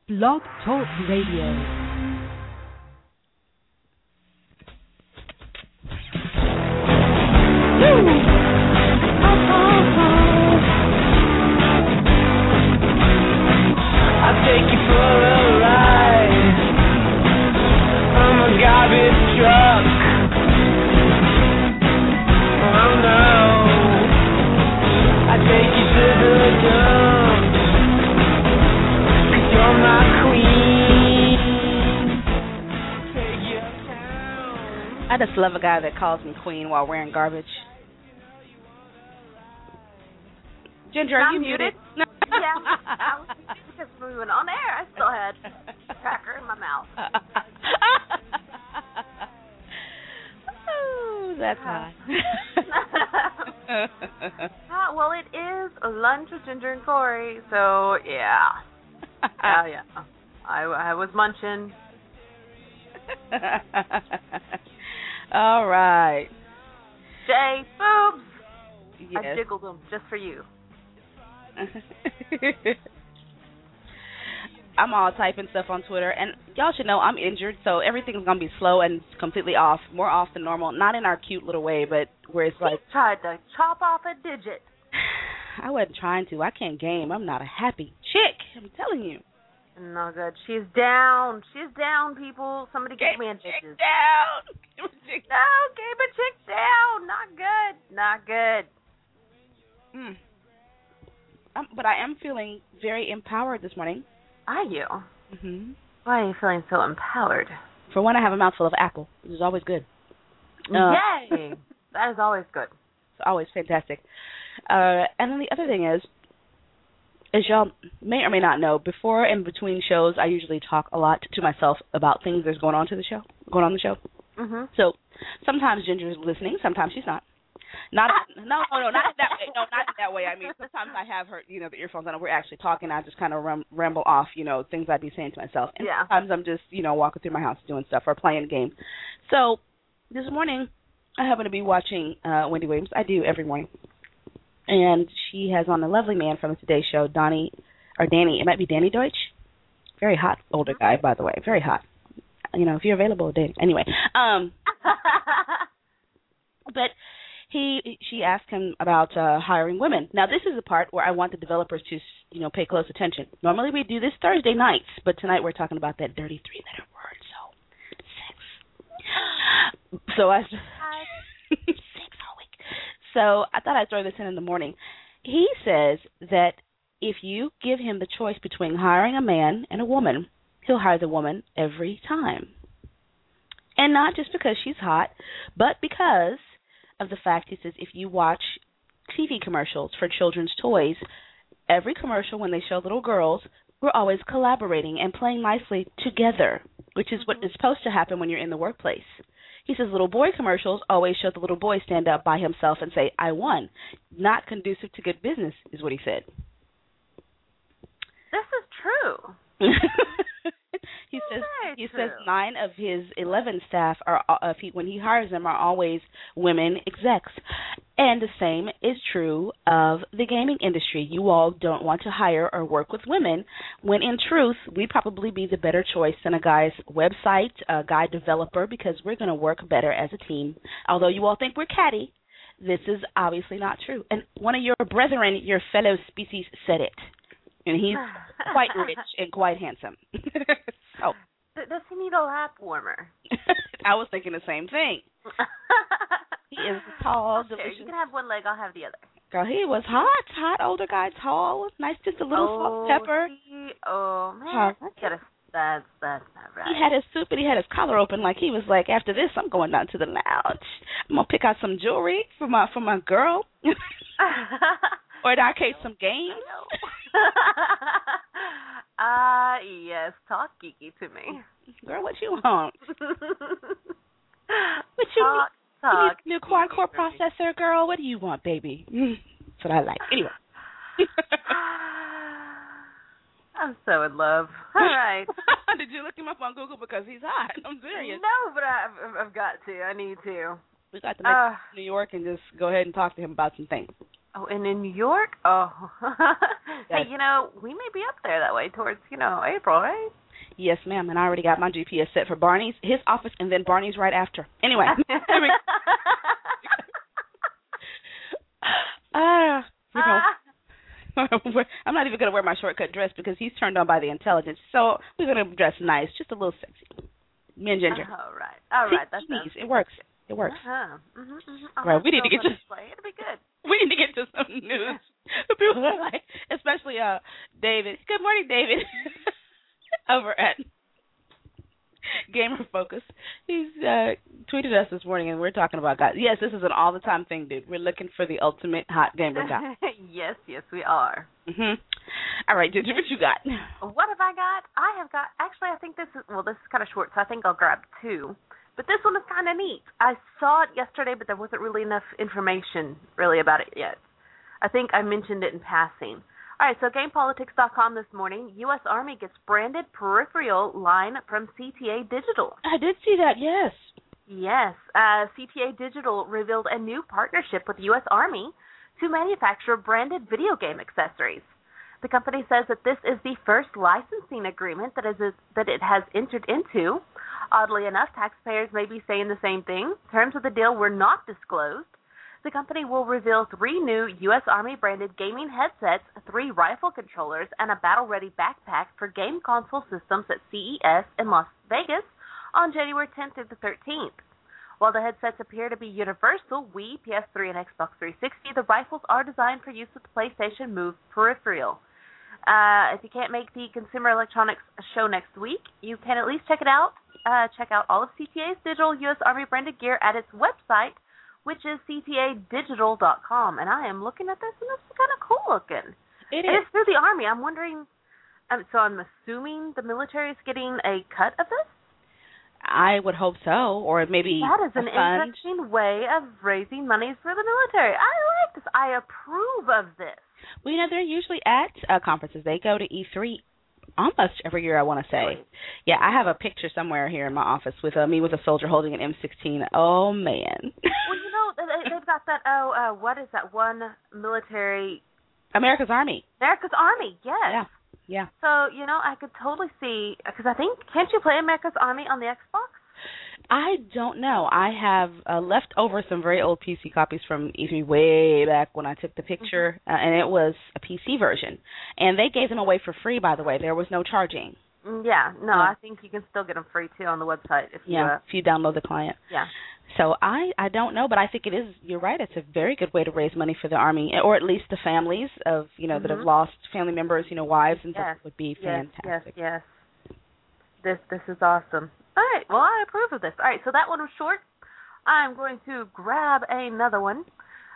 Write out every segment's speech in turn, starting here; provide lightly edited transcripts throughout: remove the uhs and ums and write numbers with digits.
Blog Talk Radio. I'll take you for a ride. I'm a garbage truck. Oh no. I take you to the dump. 'Cause you're my queen. Take you uptown. I just love a guy that calls me queen while wearing garbage. Ginger, are you muted? Yeah, I was because we went on air. I still had a cracker in my mouth. Oh, that's hot. Well, it is lunch with Ginger and Corey, so yeah. Yeah. I was munching. All right. Jay, boobs. Yes. I jiggled them just for you. I'm all typing stuff on Twitter, and y'all should know I'm injured, so everything's going to be slow and completely off, more off than normal. Not in our cute little way, but where it's like... tried to chop off a digit. I wasn't trying to. I can't game. I'm not a happy chick. I'm telling you. No good. She's down. She's down, people. Somebody get me a chick bitches. down. No, game a chick down. Not good. Not good. But I am feeling very empowered this morning. Are you? Mm-hmm. Why are you feeling so empowered? For one, I have a mouthful of apple, which is always good. Yay! That is always good. It's always fantastic. And then the other thing is, as y'all may or may not know, before and between shows, I usually talk a lot to myself about things that's going on the show. Mm-hmm. So sometimes Ginger is listening, sometimes she's not. No, not in that way. No, not in that way. I mean, sometimes I have her, the earphones on, and we're actually talking. I just kind of ramble off, things I'd be saying to myself. And sometimes I'm just, walking through my house doing stuff or playing a game. So this morning, I happen to be watching Wendy Williams. I do every morning. And she has on a lovely man from the Today Show, Danny. It might be Danny Deutsch. Very hot older guy, by the way. Very hot. If you're available, Danny. Anyway. But she asked him about hiring women. Now, this is the part where I want the developers to, pay close attention. Normally we do this Thursday nights, but tonight we're talking about that dirty three-letter word, sex. So I... sex all week. So I thought I'd throw this in the morning. He says that if you give him the choice between hiring a man and a woman, he'll hire the woman every time. And not just because she's hot, but because of the fact, he says, if you watch TV commercials for children's toys, every commercial when they show little girls, we're always collaborating and playing nicely together, which is what is supposed to happen when you're in the workplace. He says little boy commercials always show the little boy stand up by himself and say, I won. Not conducive to good business, is what he said. This is true. He says 9 of his 11 staff when he hires them are always women execs. And the same is true of the gaming industry. You all don't want to hire or work with women when in truth we'd probably be the better choice than a guy's website, a guy developer, because we're going to work better as a team. Although you all think we're catty, this is obviously not true. And one of your brethren, your fellow species, said it. And he's quite rich and quite handsome. So, does he need a lap warmer? I was thinking the same thing. He is tall, delicious. You can have one leg, I'll have the other. Girl, he was hot older guy, tall, nice, just a little salt pepper. Man, that's not right. He had his soup and he had his collar open like he was like, after this, I'm going down to the lounge. I'm gonna pick out some jewelry for my girl. Or in our case, some games. Yes, talk geeky to me. Girl, what you want? What you talk, need? Talk. New quad-core processor, girl. What do you want, baby? That's what I like. Anyway. I'm so in love. All right. Did you look him up on Google because he's hot? I'm serious. No, but I've got to. I need to. We got to make New York and just go ahead and talk to him about some things. Oh, and in New York? Oh. Yes. Hey, we may be up there that way towards, April, right? Yes, ma'am. And I already got my GPS set for Barney's, his office, and then Barney's right after. Anyway. You know, I'm not even going to wear my shortcut dress because he's turned on by the intelligence. So we're going to dress nice, just a little sexy. Me and Ginger. All right. That's it works. It works. Uh-huh. Mm-hmm. Right. We need to get to It'll be good. We need to get to some news. People are like, especially David. Good morning, David. Over at Gamer Focus. He's tweeted us this morning, and we're talking about guys. Yes, this is an all-the-time thing, dude. We're looking for the ultimate hot gamer guy. Yes, we are. Mm-hmm. All right, dude, what you got? What have I got? I have got, actually, I think this is kind of short, so I think I'll grab two. But this one is kind of neat. I saw it yesterday, but there wasn't really enough information really about it yet. I think I mentioned it in passing. All right, so GamePolitics.com this morning, U.S. Army gets branded peripheral line from CTA Digital. I did see that, yes. Yes, CTA Digital revealed a new partnership with the U.S. Army to manufacture branded video game accessories. The company says that this is the first licensing agreement that it has entered into. Oddly enough, taxpayers may be saying the same thing. Terms of the deal were not disclosed. The company will reveal 3 new U.S. Army-branded gaming headsets, 3 rifle controllers, and a battle-ready backpack for game console systems at CES in Las Vegas on January 10th through the 13th. While the headsets appear to be universal, Wii, PS3, and Xbox 360, the rifles are designed for use with the PlayStation Move peripheral. If you can't make the Consumer Electronics show next week, you can at least check it out. Check out all of CTA's digital U.S. Army-branded gear at its website, which is ctadigital.com. And I am looking at this, and it's kind of cool looking. It is. It's through the Army. I'm wondering, so I'm assuming the military is getting a cut of this? I would hope so, or maybe that is an fund. interesting way of raising money for the military. I like this. I approve of this. Well, they're usually at conferences. They go to E3 almost every year, I want to say. Really? Yeah, I have a picture somewhere here in my office with me with a soldier holding an M16. Oh, man. Well, they've got that, what is that one military? America's Army. America's Army, yes. Yeah. So, I could totally see, because I think, can't you play America's Army on the Xbox? I don't know. I have left over some very old PC copies from E3 way back when I took the picture, and it was a PC version. And they gave them away for free, by the way. There was no charging. Yeah. No, I think you can still get them free, too, on the website. If you download the client. Yeah. So I don't know, but I think it is, you're right, it's a very good way to raise money for the Army, or at least the families of, that have lost family members, wives and stuff would be fantastic. Yes. This is awesome. All right, well, I approve of this. All right, so that one was short. I'm going to grab another one.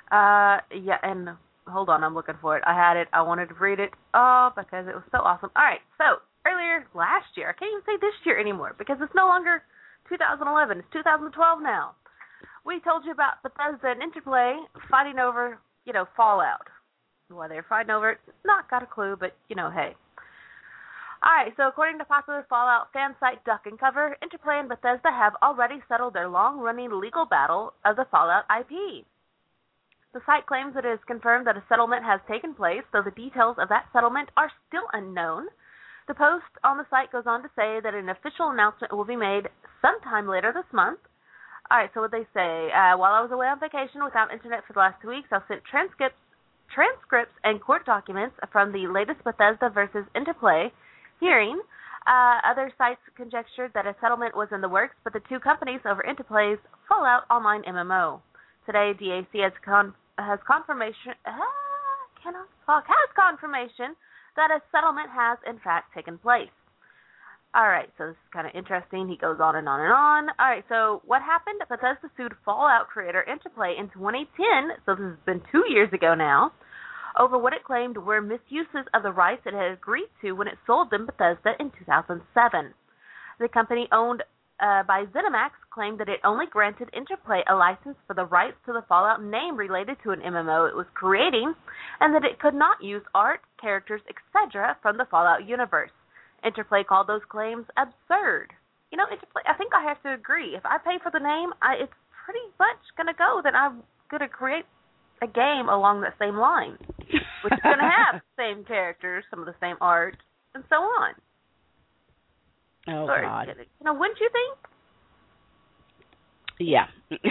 And hold on, I'm looking for it. I had it. I wanted to read it because it was so awesome. All right, so earlier last year, I can't even say this year anymore because it's no longer 2011. It's 2012 now. We told you about Bethesda and Interplay fighting over, Fallout. Why they're fighting over it, not got a clue, but, hey. All right, so according to popular Fallout fan site Duck and Cover, Interplay and Bethesda have already settled their long-running legal battle of the Fallout IP. The site claims it is confirmed that a settlement has taken place, though the details of that settlement are still unknown. The post on the site goes on to say that an official announcement will be made sometime later this month. All right, so what they say, while I was away on vacation without internet for the last 2 weeks, I've sent transcripts and court documents from the latest Bethesda versus Interplay hearing. Other sites conjectured that a settlement was in the works, but the two companies over Interplay's Fallout Online MMO. Today, DAC has confirmation that a settlement has in fact taken place. All right, so this is kind of interesting. He goes on and on and on. All right, so what happened? Bethesda sued Fallout creator Interplay in 2010, so this has been 2 years ago now, over what it claimed were misuses of the rights it had agreed to when it sold them Bethesda in 2007. The company owned by ZeniMax claimed that it only granted Interplay a license for the rights to the Fallout name related to an MMO it was creating, and that it could not use art, characters, etc. from the Fallout universe. Interplay called those claims absurd. Interplay, I think I have to agree. If I pay for the name, it's pretty much going to go that I'm going to create a game along that same line, which is going to have the same characters, some of the same art, and so on. Oh, Or, God. Wouldn't you think? Yeah.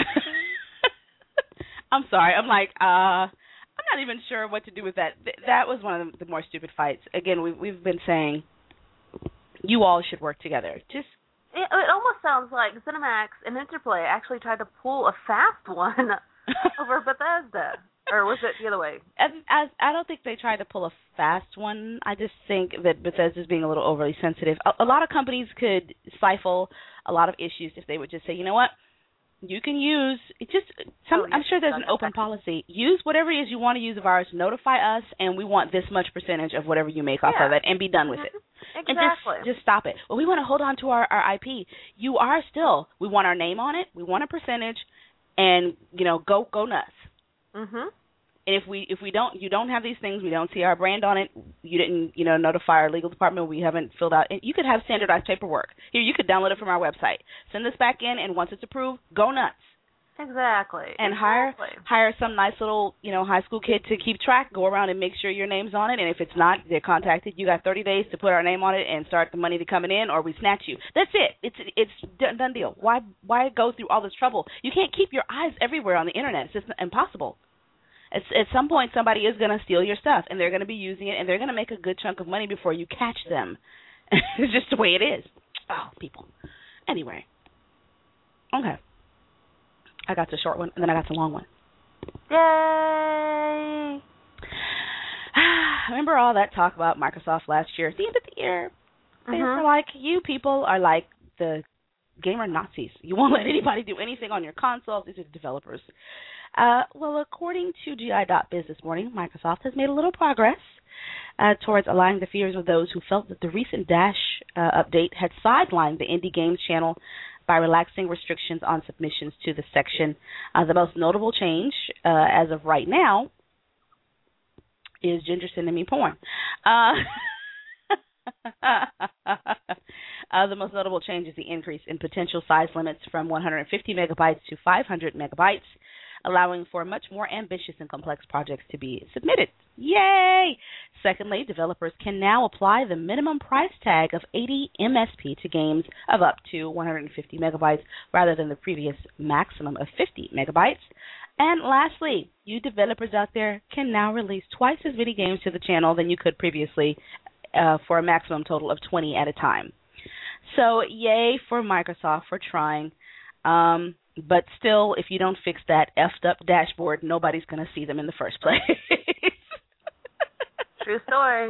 I'm sorry. I'm like, I'm not even sure what to do with that. That was one of the more stupid fights. Again, we've been saying you all should work together. Just It almost sounds like ZeniMax and Interplay actually tried to pull a fast one over Bethesda. Or was it the other way? I don't think they tried to pull a fast one. I just think that Bethesda's being a little overly sensitive. A lot of companies could stifle a lot of issues if they would just say, you know what, you can use I'm sure there's an open policy. Use whatever it is you want to use of ours. Notify us, and we want this much percentage of whatever you make off of it, and be done with it. Exactly. And just stop it. Well, we want to hold on to our IP. We want our name on it. We want a percentage, and go nuts. Mhm. And if you don't have these things, we don't see our brand on it, you didn't, notify our legal department, we haven't filled out, you could have standardized paperwork. Here, you could download it from our website. Send this back in, and once it's approved, go nuts. Exactly. And hire some nice little, high school kid to keep track, go around and make sure your name's on it, and if it's not, they're contacted. You got 30 days to put our name on it and start the money to coming in, or we snatch you. That's it. It's done deal. Why go through all this trouble? You can't keep your eyes everywhere on the internet. It's just impossible. At some point, somebody is going to steal your stuff, and they're going to be using it, and they're going to make a good chunk of money before you catch them. It's just the way it is. Oh, people. Anyway. Okay. I got the short one, and then I got the long one. Yay! Remember all that talk about Microsoft last year? At the end of the year, they were like, you people are like the gamer Nazis. You won't let anybody do anything on your consoles. These are the developers. Well, according to GI.biz this morning, Microsoft has made a little progress towards allaying the fears of those who felt that the recent Dash update had sidelined the Indie Games channel by relaxing restrictions on submissions to the section. The most notable change, as of right now, is Ginger sending me porn. The most notable change is the increase in potential size limits from 150 megabytes to 500 megabytes, allowing for much more ambitious and complex projects to be submitted. Yay! Secondly, developers can now apply the minimum price tag of 80 MSP to games of up to 150 megabytes rather than the previous maximum of 50 megabytes. And lastly, you developers out there can now release twice as many games to the channel than you could previously for a maximum total of 20 at a time. So yay for Microsoft for trying. But still, if you don't fix that effed up dashboard, nobody's going to see them in the first place. True story.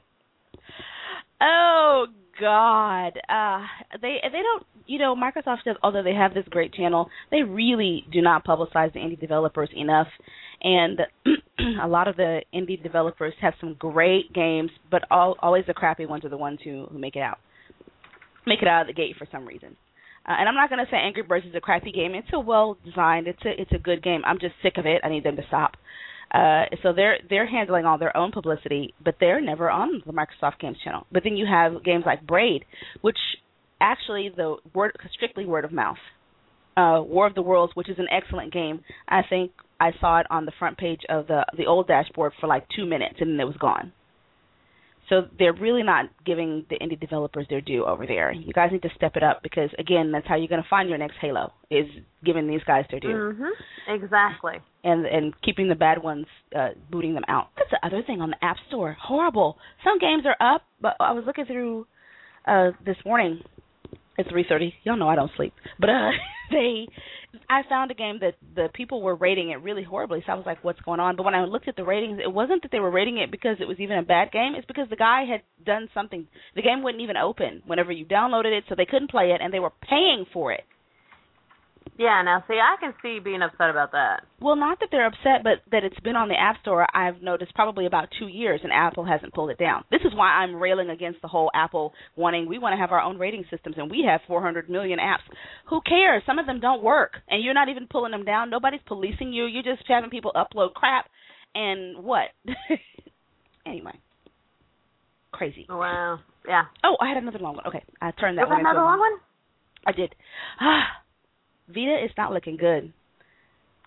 Oh, God. They don't, Microsoft says, although they have this great channel, they really do not publicize the indie developers enough. And a lot of the indie developers have some great games, but always the crappy ones are the ones who make it out of the gate for some reason. And I'm not going to say Angry Birds is a crappy game. It's a well-designed, it's a good game. I'm just sick of it. I need them to stop. So they're handling all their own publicity, but they're never on the Microsoft Games channel. But then you have games like Braid, which actually strictly word of mouth. War of the Worlds, which is an excellent game. I think I saw it on the front page of the old dashboard for like 2 minutes, and then it was gone. So they're really not giving the indie developers their due over there. You guys need to step it up because, again, that's how you're going to find your next Halo, is giving these guys their due. Mm-hmm. Exactly. And keeping the bad ones, booting them out. That's the other thing on the App Store. Horrible. Some games are up, but I was looking through this morning at 3:30. Y'all know I don't sleep. But I found a game that the people were rating it really horribly, so I was like, what's going on? But when I looked at the ratings, it wasn't that they were rating it because it was even a bad game. It's because the guy had done something. The game wouldn't even open whenever you downloaded it, so they couldn't play it, and they were paying for it. Yeah, now, see, I can see being upset about that. Well, not that they're upset, but that it's been on the App Store, I've noticed, probably about 2 years, and Apple hasn't pulled it down. This is why I'm railing against the whole Apple we want to have our own rating systems, and we have 400 million apps. Who cares? Some of them don't work, and you're not even pulling them down. Nobody's policing you. You're just having people upload crap, and what? Anyway. Crazy. Wow. Yeah. Oh, I had another long one. Okay, I turned that one into another long one? I did. Vita is not looking good.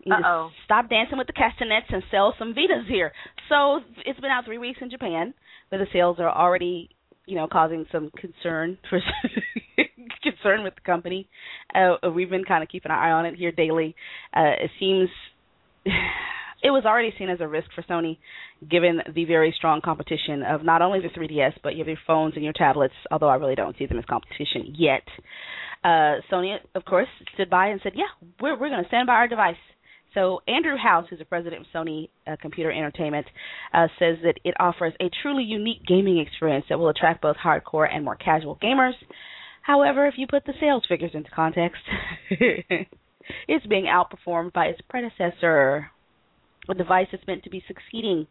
You need to stop dancing with the castanets and sell some Vitas here. So it's been out 3 weeks in Japan, but the sales are already, causing some concern with the company. We've been kind of keeping an eye on it here daily. It seems it was already seen as a risk for Sony, given the very strong competition of not only the 3DS, but your phones and your tablets, although I really don't see them as competition yet. Sony, of course, stood by and said, yeah, we're going to stand by our device. So Andrew House, who's the president of Sony Computer Entertainment, says that it offers a truly unique gaming experience that will attract both hardcore and more casual gamers. However, if you put the sales figures into context, it's being outperformed by its predecessor, a device that's meant to be succeeding.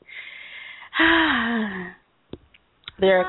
They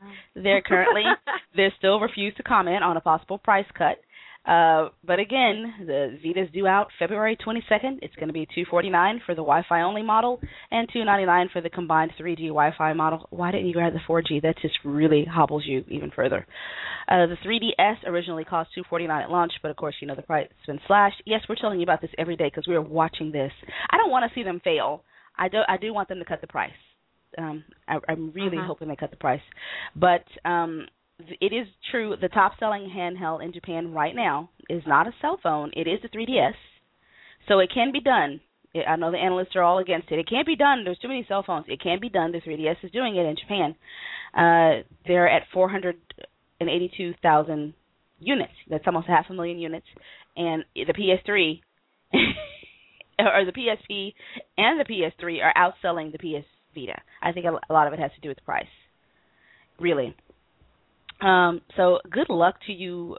still refuse to comment on a possible price cut. But again, the Vita's due out February 22nd. It's going to be $249 for the Wi-Fi only model and $299 for the combined 3G Wi-Fi model. Why didn't you grab the 4G? That just really hobbles you even further. The 3DS originally cost $249 at launch, but of course, the price has been slashed. Yes, we're telling you about this every day because we are watching this. I don't want to see them fail. I do want them to cut the price. I'm really hoping they cut the price. But it is true, the top-selling handheld in Japan right now is not a cell phone. It is the 3DS. So it can be done. I know the analysts are all against it. It can't be done. There's too many cell phones. It can be done. The 3DS is doing it in Japan. They're at 482,000 units. That's almost 500,000 units. And the PS3, or the PSP and the PS3 are outselling the PS Vita. I think a lot of it has to do with the price. Really. So good luck to you.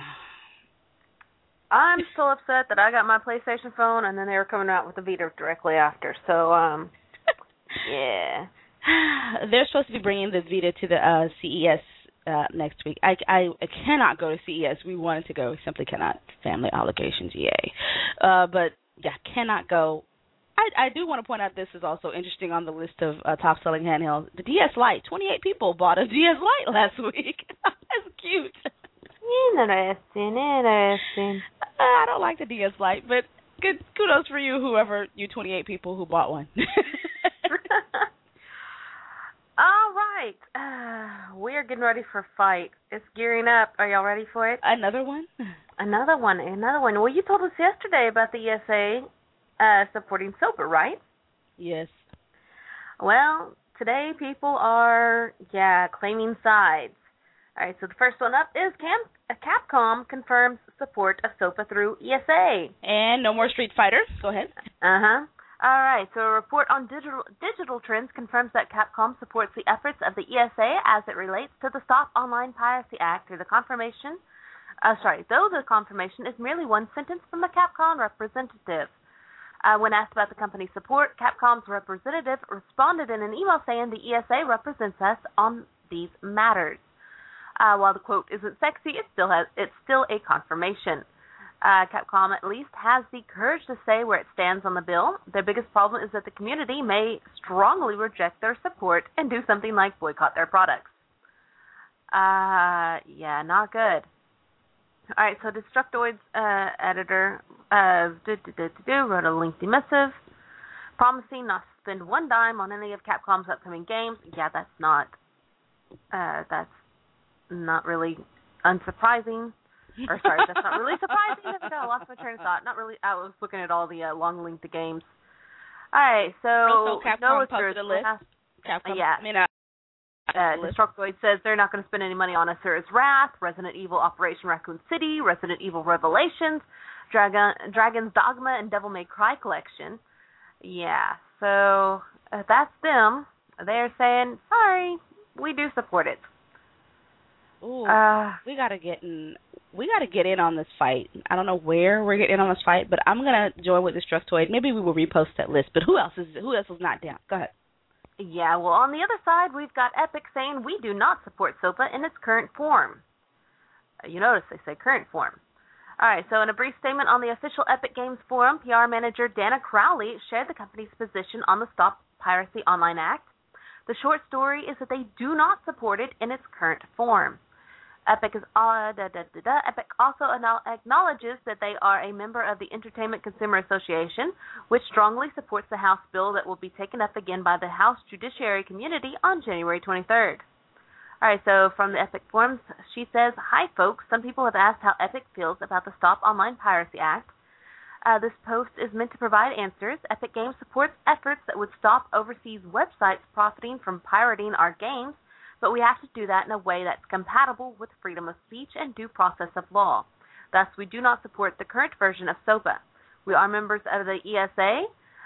I'm still upset that I got my PlayStation phone and then they were coming out with the Vita directly after. So, yeah. They're supposed to be bringing the Vita to the CES next week. I cannot go to CES. We wanted to go. We simply cannot. Family obligations, yay. But, yeah, cannot go. I do want to point out this is also interesting on the list of top-selling handhelds. The DS Lite. 28 people bought a DS Lite last week. That's cute. Interesting. I don't like the DS Lite, but kudos for you, you 28 people who bought one. All right. We're getting ready for a fight. It's gearing up. Are y'all ready for it? Another one? Another one. Well, you told us yesterday about the ESA supporting SOPA, right? Yes. Well, today people are, claiming sides. All right, so the first one up is Capcom confirms support of SOPA through ESA. And no more Street Fighter. Go ahead. All right, so a report on digital trends confirms that Capcom supports the efforts of the ESA as it relates to the Stop Online Piracy Act though the confirmation is merely one sentence from the Capcom representative. When asked about the company's support, Capcom's representative responded in an email saying the ESA represents us on these matters. While the quote isn't sexy, it's still a confirmation. Capcom at least has the courage to say where it stands on the bill. Their biggest problem is that the community may strongly reject their support and do something like boycott their products. Not good. All right, so Destructoid's editor wrote a lengthy missive promising not to spend one dime on any of Capcom's upcoming games. Yeah, that's not really unsurprising. That's not really surprising. I lost my train of thought. Not really. I was looking at all the long length of games. All right, so Capcom posted a list. Destructoid says they're not going to spend any money on Asura's Wrath, Resident Evil Operation Raccoon City, Resident Evil Revelations, Dragon's Dogma, and Devil May Cry Collection. Yeah, so that's them. They're saying, sorry, we do support it. Ooh, we gotta get in on this fight. I don't know where we're getting in on this fight, but I'm gonna join with Destructoid. Maybe we will repost that list. But who else is not down? Go ahead. Yeah, well, on the other side, we've got Epic saying we do not support SOPA in its current form. You notice they say current form. All right, so in a brief statement on the official Epic Games forum, PR manager Dana Crowley shared the company's position on the Stop Piracy Online Act. The short story is that they do not support it in its current form. Epic Epic also acknowledges that they are a member of the Entertainment Consumer Association, which strongly supports the House bill that will be taken up again by the House Judiciary Committee on January 23rd. All right, so from the Epic forums, she says, "Hi, folks. Some people have asked how Epic feels about the Stop Online Piracy Act. This post is meant to provide answers. Epic Games supports efforts that would stop overseas websites profiting from pirating our games, but we have to do that in a way that's compatible with freedom of speech and due process of law. Thus, we do not support the current version of SOPA. We are members of the ESA,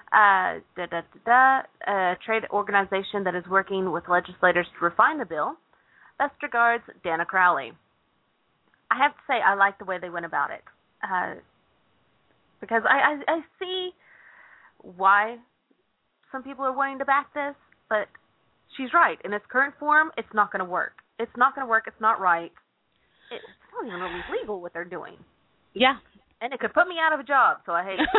a trade organization that is working with legislators to refine the bill. Best regards, Dana Crowley." I have to say I like the way they went about it. Because I see why some people are wanting to back this, but she's right. In its current form, it's not going to work. It's not going to work. It's not right. It's not even really legal what they're doing. Yeah. And it could put me out of a job, so I hate it.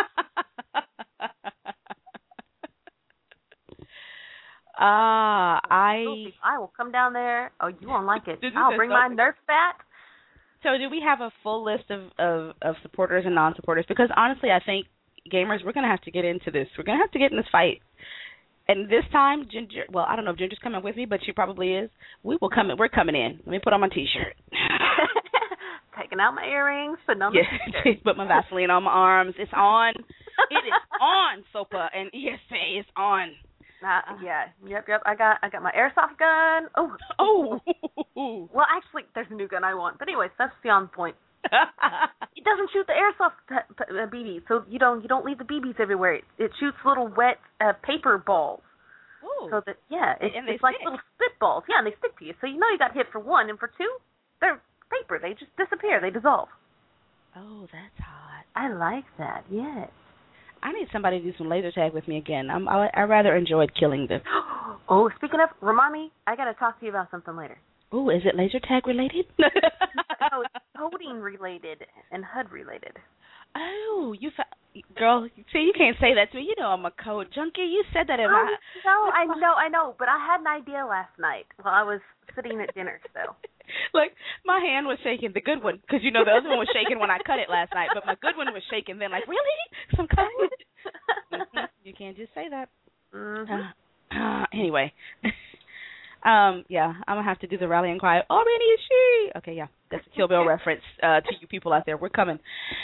I will come down there. Oh, you won't like it. I'll bring my Nerf bat. So do we have a full list of supporters and non-supporters? Because honestly, I think gamers, we're going to have to get into this. We're going to have to get in this fight. And this time, Ginger, well, I don't know if Ginger's coming with me, but she probably is. We're coming in. Let me put on my T-shirt. Taking out my earrings, putting on my T-shirt. Put my Vaseline on my arms. It's on. It is on, SOPA and ESA is on. Yep. I got my airsoft gun. Oh. Well, actually, there's a new gun I want. But anyways, that's beyond the point. It doesn't shoot the airsoft BBs, so you don't leave the BBs everywhere. It shoots little wet paper balls. Ooh. So that it's like stick. little spitballs. Yeah, and they stick to you. So you know you got hit for one, and for two, they're paper. They just disappear. They dissolve. Oh, that's hot. I like that. Yes. I need somebody to do some laser tag with me again. I rather enjoyed killing them. Oh, speaking of, remind me, I got to talk to you about something later. Oh, is it laser tag related? No, it's coding related and HUD related. Oh, girl, see, you can't say that to me. You know I'm a code junkie. You said that in my... No, I know, but I had an idea last night while I was sitting at dinner, so... Look, my hand was shaking, the good one, because, you know, the other one was shaking when I cut it last night, but my good one was shaking then, like, really? Some code? You can't just say that. Anyway. Yeah, I'm going to have to do the rallying cry. Oh, Rennie, is she? Okay, yeah, that's a Kill Bill reference to you people out there. We're coming.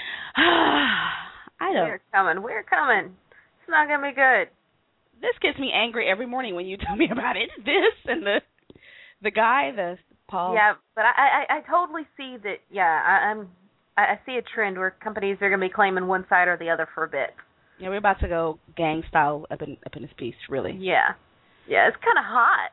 We're coming. It's not going to be good. This gets me angry every morning when you tell me about it. This and the guy, the Paul. Yeah, but I totally see that. Yeah, I see a trend where companies are going to be claiming one side or the other for a bit. Yeah, we're about to go gang style up in this piece, really. Yeah, it's kind of hot.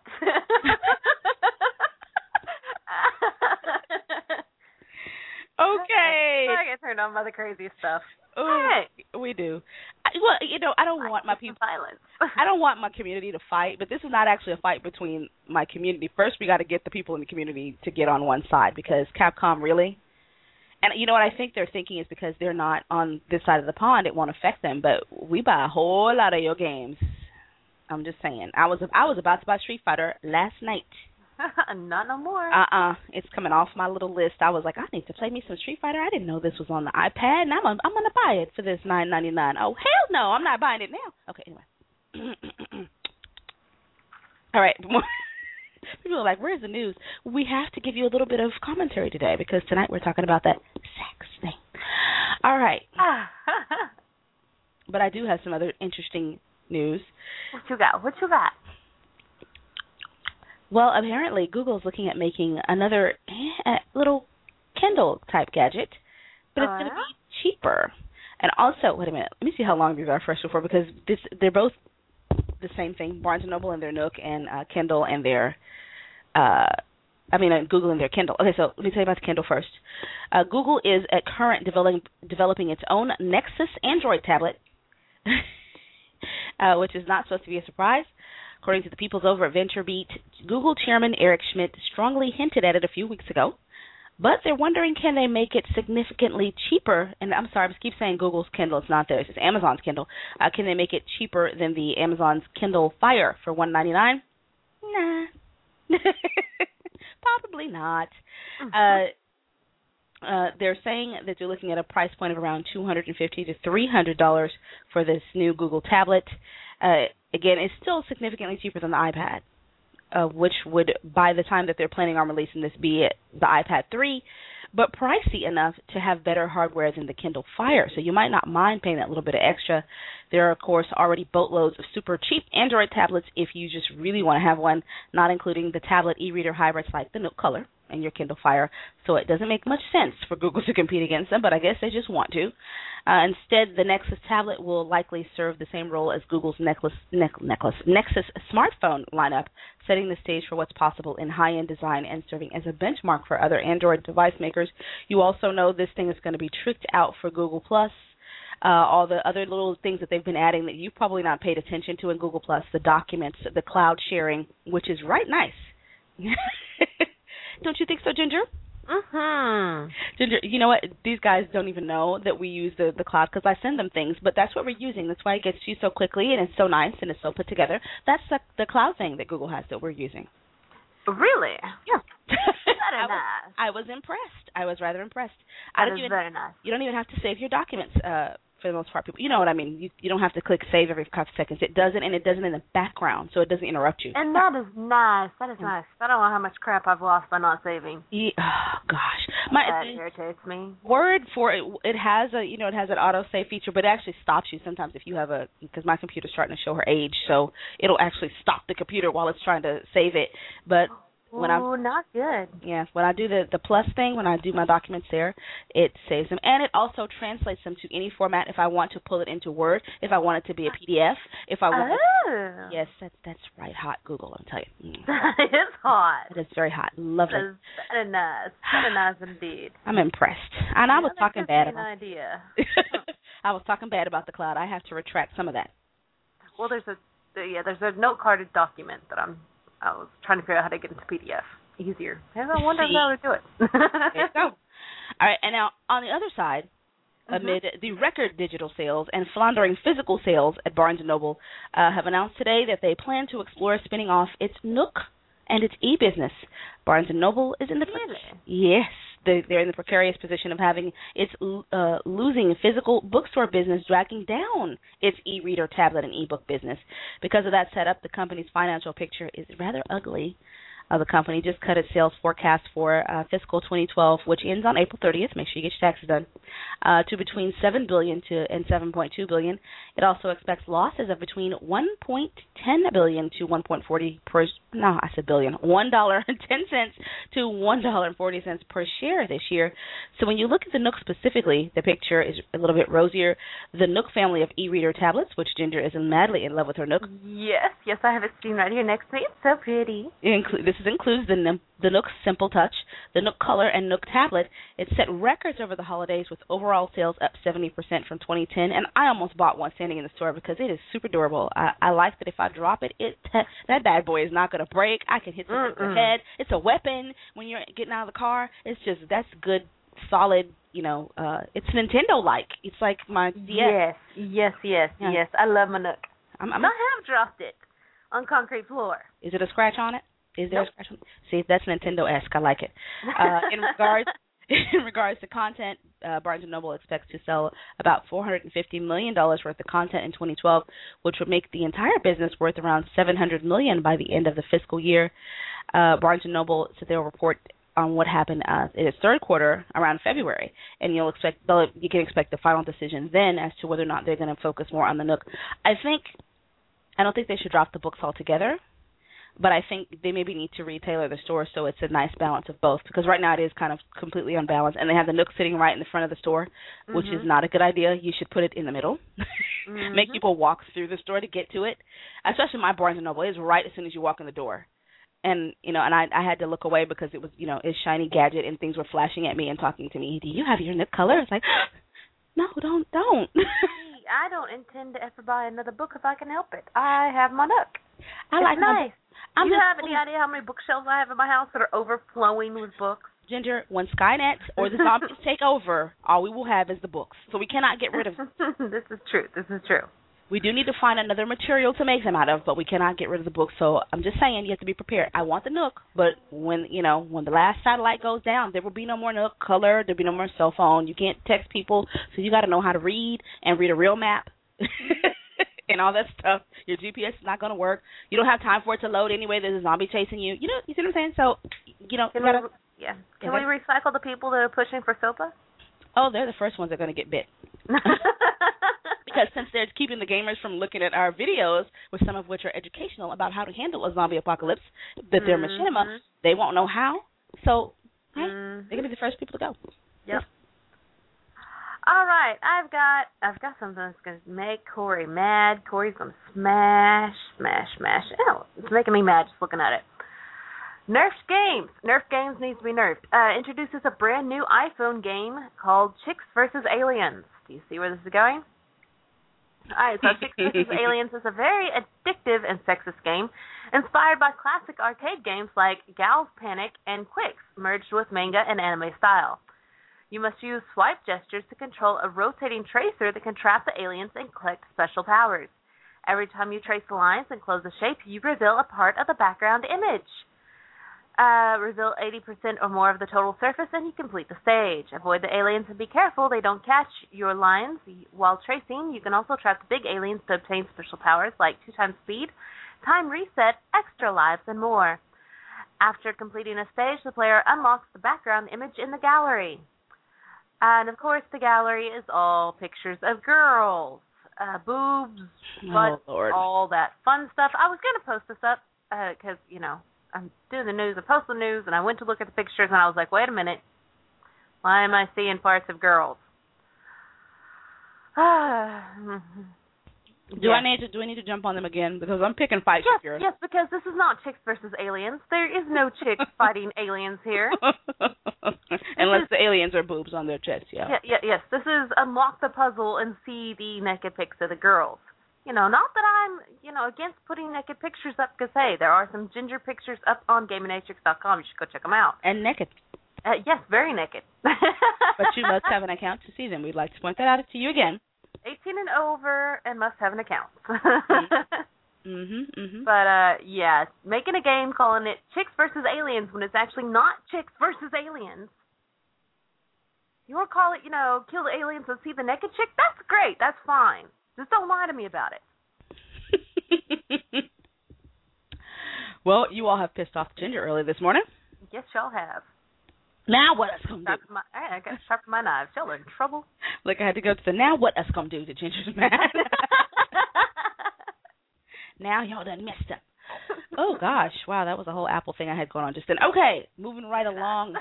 Okay. I get turned on by the craziest stuff. Hey, we do. I don't want my people violence. I don't want my community to fight, but this is not actually a fight between my community. First, we got to get the people in the community to get on one side because Capcom really. And you know what I think they're thinking is because they're not on this side of the pond, it won't affect them. But we buy a whole lot of your games. I'm just saying. I was about to buy Street Fighter last night. Not no more. It's coming off my little list. I was like, I need to play me some Street Fighter. I didn't know this was on the iPad, and I'm gonna buy it for this $9.99. Oh hell no, I'm not buying it now. Okay, anyway. All right. People are like, where's the news? We have to give you a little bit of commentary today because tonight we're talking about that sex thing. All right. But I do have some other interesting news. What you got? Well, apparently Google's looking at making another little Kindle-type gadget, but it's going to be cheaper. And also, wait a minute, let me see how long these are first before, because they're both the same thing, Barnes & Noble and their Nook and Kindle and their, Google and their Kindle. Okay, so let me tell you about the Kindle first. Google is at current developing its own Nexus Android tablet, which is not supposed to be a surprise. According to the peoples over at VentureBeat, Google chairman Eric Schmidt strongly hinted at it a few weeks ago, but they're wondering can they make it significantly cheaper, and I'm sorry, I keep saying Google's Kindle, it's not theirs, it's Amazon's Kindle. Can they make it cheaper than the Amazon's Kindle Fire for $199? Nah. Probably not. They're saying that they're looking at a price point of around $250 to $300 for this new Google tablet. Again, it's still significantly cheaper than the iPad, which would, by the time that they're planning on releasing this, be the iPad 3, but pricey enough to have better hardware than the Kindle Fire. So you might not mind paying that little bit of extra. There are, of course, already boatloads of super cheap Android tablets if you just really want to have one, not including the tablet e-reader hybrids like the Nook Color and your Kindle Fire. So it doesn't make much sense for Google to compete against them, but I guess they just want to. Instead, the Nexus tablet will likely serve the same role as Google's Nexus smartphone lineup, setting the stage for what's possible in high-end design and serving as a benchmark for other Android device makers. You also know this thing is going to be tricked out for Google+. All the other little things that they've been adding that you've probably not paid attention to in Google+, the documents, the cloud sharing, which is right nice. Don't you think so, Ginger? Mm-hmm. Ginger, you know what? These guys don't even know that we use the cloud because I send them things, but that's what we're using. That's why it gets to you so quickly, and it's so nice, and it's so put together. That's the cloud thing that Google has that we're using. Really? Yeah. Very nice. I was impressed. I was rather impressed. That is very nice. You don't even have to save your documents for the most part. People, you know what I mean. You don't have to click save every 5 seconds. It doesn't, and it doesn't in the background, so it doesn't interrupt you. And that is nice. That is nice. I don't know how much crap I've lost by not saving. Yeah, oh gosh, That irritates me. Word for it. It has it has an auto save feature, but it actually stops you sometimes if you have because my computer's starting to show her age, so it'll actually stop the computer while it's trying to save it. But not good. Yeah, when I do the plus thing, when I do my documents there, it saves them. And it also translates them to any format if I want to pull it into Word, if I want it to be a PDF, if I want Yes, that's right, hot Google, I'll tell you. That is hot. It is very hot. Lovely. That is very nice. Very nice indeed. I'm impressed. And I was talking bad about an idea. I was talking bad about the cloud. I have to retract some of that. Well, there's a note-carded document that I was trying to figure out how to get into PDF easier. I wonder how to do it. There you go. All right, and now on the other side, amid the record digital sales and floundering physical sales at Barnes & Noble, have announced today that they plan to explore spinning off its Nook and its e-business. Barnes & Noble is in the yes, they're in the precarious position of having its losing physical bookstore business dragging down its e-reader, tablet, and e-book business. Because of that setup, the company's financial picture is rather ugly. The company just cut its sales forecast for fiscal 2012, which ends on April 30th. Make sure you get your taxes done. To between $7 billion and $7.2 billion. It also expects losses of between $1.10 billion to $1.40 per. No, I said billion. $1.10 to $1.40 per share this year. So when you look at the Nook specifically, the picture is a little bit rosier. The Nook family of e-reader tablets, which Ginger is madly in love with her Nook. Yes, I have it seen right here next to me. It's so pretty. This includes the Nook Simple Touch, the Nook Color, and Nook Tablet. It set records over the holidays with overall sales up 70% from 2010, and I almost bought one standing in the store because it is super durable. I like that if I drop it, that bad boy is not going to break. I can hit something with the head. It's a weapon when you're getting out of the car. That's good, solid, it's Nintendo-like. It's like my DS. Yes. I love my Nook. I have dropped it on concrete floor. Is it a scratch on it? Is there a scratch on it? See, that's Nintendo-esque. I like it. In regards to content, Barnes & Noble expects to sell about $450 million worth of content in 2012, which would make the entire business worth around $700 million by the end of the fiscal year. Barnes & Noble said they'll report on what happened in its third quarter around February, and you can expect the final decision then as to whether or not they're going to focus more on the Nook. I don't think they should drop the books altogether, but I think they maybe need to retailer the store so it's a nice balance of both, because right now it is kind of completely unbalanced, and they have the Nook sitting right in the front of the store, which is not a good idea. You should put it in the middle. Make people walk through the store to get to it, especially my Barnes & Noble. It's right as soon as you walk in the door. And, and I had to look away because it was, it's shiny gadget and things were flashing at me and talking to me. Do you have your Nook Color? It's like, no, don't. I don't intend to ever buy another book if I can help it. I have my Nook. It's nice. Do you have any idea how many bookshelves I have in my house that are overflowing with books? Ginger, when Skynet or the zombies take over, all we will have is the books. So we cannot get rid of them. This is true. We do need to find another material to make them out of, but we cannot get rid of the book. So I'm just saying, you have to be prepared. I want the Nook, but when the last satellite goes down, there will be no more Nook color. There'll be no more cell phone. You can't text people, so you got to know how to read and read a real map and all that stuff. Your GPS is not going to work. You don't have time for it to load anyway. There's a zombie chasing you. You see what I'm saying? So Can we recycle the people that are pushing for SOPA? Oh, they're the first ones that are going to get bit. Because since they're keeping the gamers from looking at our videos, with some of which are educational about how to handle a zombie apocalypse, that they're machinima, they won't know how. So, hey, they're going to be the first people to go. Yep. All right, I've got something that's going to make Corey mad. Corey's going to smash. Oh, it's making me mad just looking at it. Nerf Games. Nerf Games needs to be nerfed. Introduces a brand new iPhone game called Chicks vs. Aliens. Do you see where this is going? All right, so Chicks vs. Aliens is a very addictive and sexist game inspired by classic arcade games like Gal's Panic and Quicks, merged with manga and anime style. You must use swipe gestures to control a rotating tracer that can trap the aliens and collect special powers. Every time you trace the lines and close a shape, you reveal a part of the background image. Reveal 80% or more of the total surface and you complete the stage. Avoid the aliens and be careful they don't catch your lines. While tracing, you can also trap the big aliens to obtain special powers like 2 times speed, time reset, extra lives, and more. After completing a stage, the player unlocks the background image in the gallery. And, of course, the gallery is all pictures of girls, boobs, butts, all that fun stuff. I was going to post this up because, I'm doing the news, I post the news, and I went to look at the pictures, and I was like, wait a minute. Why am I seeing parts of girls? Do I need to jump on them again? Because I'm picking fights here. Yes, because this is not Chicks versus Aliens. There is no chicks fighting aliens here. Unless the aliens are boobs on their chest, yeah. Yes, this is unlock the puzzle and see the naked pics of the girls. Not that I'm, against putting naked pictures up, because, hey, there are some ginger pictures up on GameAndNatrix.com. You should go check them out. And naked. Yes, very naked. But you must have an account to see them. We'd like to point that out to you again. 18 and over and must have an account. Mm-hmm. But, yeah, making a game calling it Chicks versus Aliens when it's actually not Chicks versus Aliens. You want to call it, kill the aliens and see the naked chick? That's great. That's fine. Just don't lie to me about it. Well, you all have pissed off Ginger early this morning. Yes, y'all have. Now what us gonna do? I got to sharpen my knives. Y'all are in trouble. Look, I had to go to the now what us gonna do to Ginger's mad. Now y'all done messed up. Oh, gosh. Wow, that was a whole Apple thing I had going on just then. Okay, moving right along.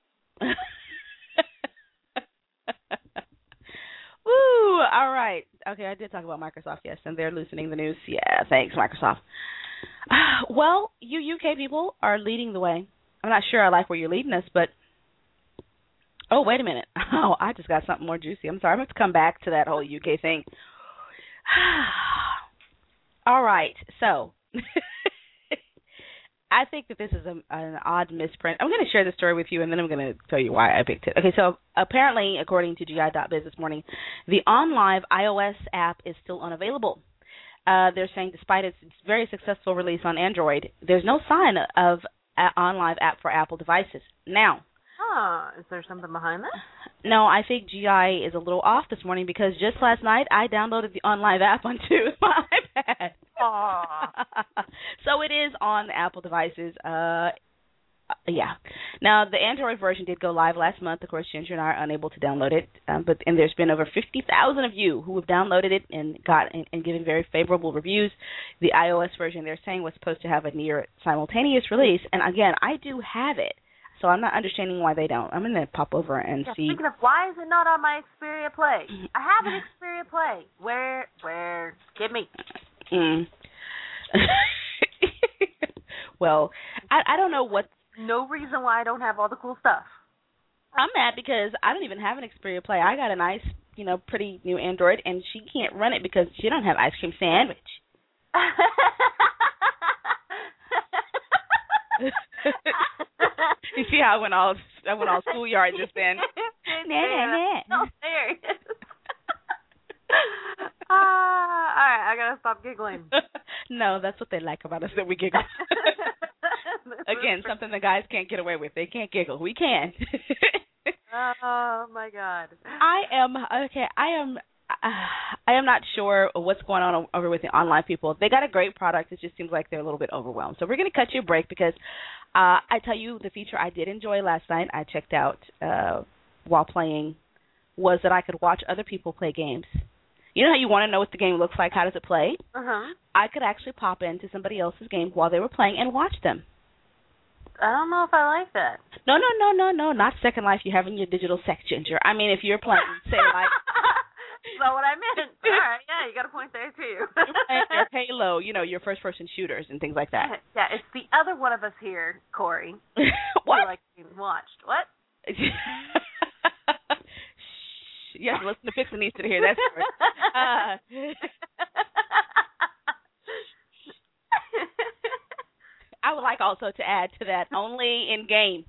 Woo! All right. Okay, I did talk about Microsoft, yes, and they're loosening the news. Yeah, thanks, Microsoft. Well, you UK people are leading the way. I'm not sure I like where you're leading us, but... Oh, wait a minute. Oh, I just got something more juicy. I'm sorry. I'm going to have to come back to that whole UK thing. All right. So, I think that this is an odd misprint. I'm going to share the story with you, and then I'm going to tell you why I picked it. Okay, so apparently, according to GI.biz this morning, the OnLive iOS app is still unavailable. They're saying despite its very successful release on Android, there's no sign of an OnLive app for Apple devices. Now, is there something behind that? No, I think GI is a little off this morning because just last night I downloaded the OnLive app onto my iPad. So it is on Apple devices. Yeah. Now, the Android version did go live last month. Of course, Ginger and I are unable to download it. But there's been over 50,000 of you who have downloaded it and given very favorable reviews. The iOS version, they're saying, was supposed to have a near simultaneous release. And, again, I do have it. So I'm not understanding why they don't. I'm going to pop over and see. Speaking of, why is it not on my Xperia Play? I have an Xperia Play. Where? Give me. Well, I don't know what. No reason why I don't have all the cool stuff. I'm mad because I don't even have an Xperia Play. I got a nice, pretty new Android, and she can't run it because she don't have ice cream sandwich. You see how I went all schoolyard just then? No, serious. All right, I gotta stop giggling. No, that's what they like about us, that we giggle. Again, something the guys can't get away with. They can't giggle. We can. Oh my God. I am not sure what's going on over with the online people. They got a great product. It just seems like they're a little bit overwhelmed. So we're going to cut you a break because I tell you the feature I did enjoy last night, I checked out while playing, was that I could watch other people play games. You know how you want to know what the game looks like? How does it play? Uh-huh. I could actually pop into somebody else's game while they were playing and watch them. I don't know if I like that. No, not Second Life you have in your digital sex ginger. I mean, if you're playing, say, like... That's what I meant. All right, yeah, you got a point there, too. Your Halo, your first-person shooters and things like that. Yeah, it's the other one of us here, Corey. What? Who, like, watched. What? Yes, listen to Fixin' needs to hear that story. I would like also to add to that, only in game.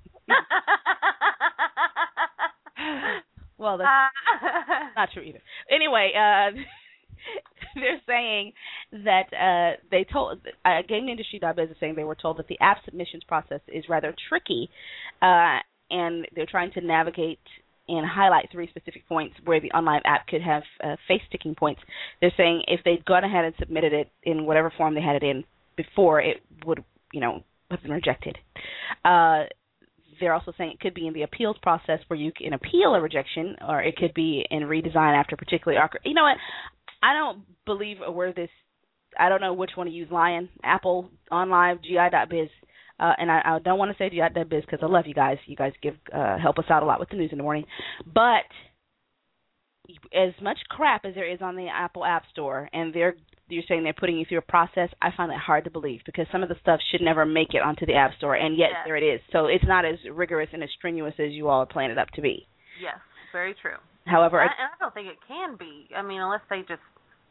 Well, that's not true either. Anyway, they're saying that they told GameIndustry.biz is saying they were told that the app submissions process is rather tricky, and they're trying to navigate and highlight 3 specific points where the online app could have face sticking points. They're saying if they'd gone ahead and submitted it in whatever form they had it in before, it would have been rejected. They're also saying it could be in the appeals process where you can appeal a rejection, or it could be in redesign after particularly awkward. You know what? I don't believe a word this. I don't know which one to use. Lion, Apple, OnLive, GI.biz. And I don't want to say GI.biz because I love you guys. You guys help us out a lot with the news in the morning. But as much crap as there is on the Apple App Store, and you're saying they're putting you through a process, I find that hard to believe because some of the stuff should never make it onto the App Store, and yet there it is. So it's not as rigorous and as strenuous as you all are playing it up to be. Yes, very true. However, I don't think it can be. I mean, unless they just...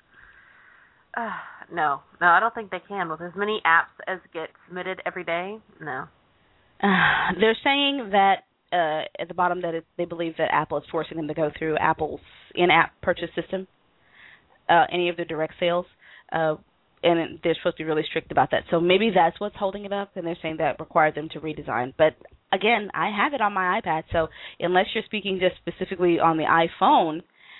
No, I don't think they can. With as many apps as get submitted every day, no. They're saying that at the bottom that they believe that Apple is forcing them to go through Apple's in-app purchase system, any of their direct sales, and they're supposed to be really strict about that. So maybe that's what's holding it up, and they're saying that requires them to redesign. But again, I have it on my iPad, so unless you're speaking just specifically on the iPhone,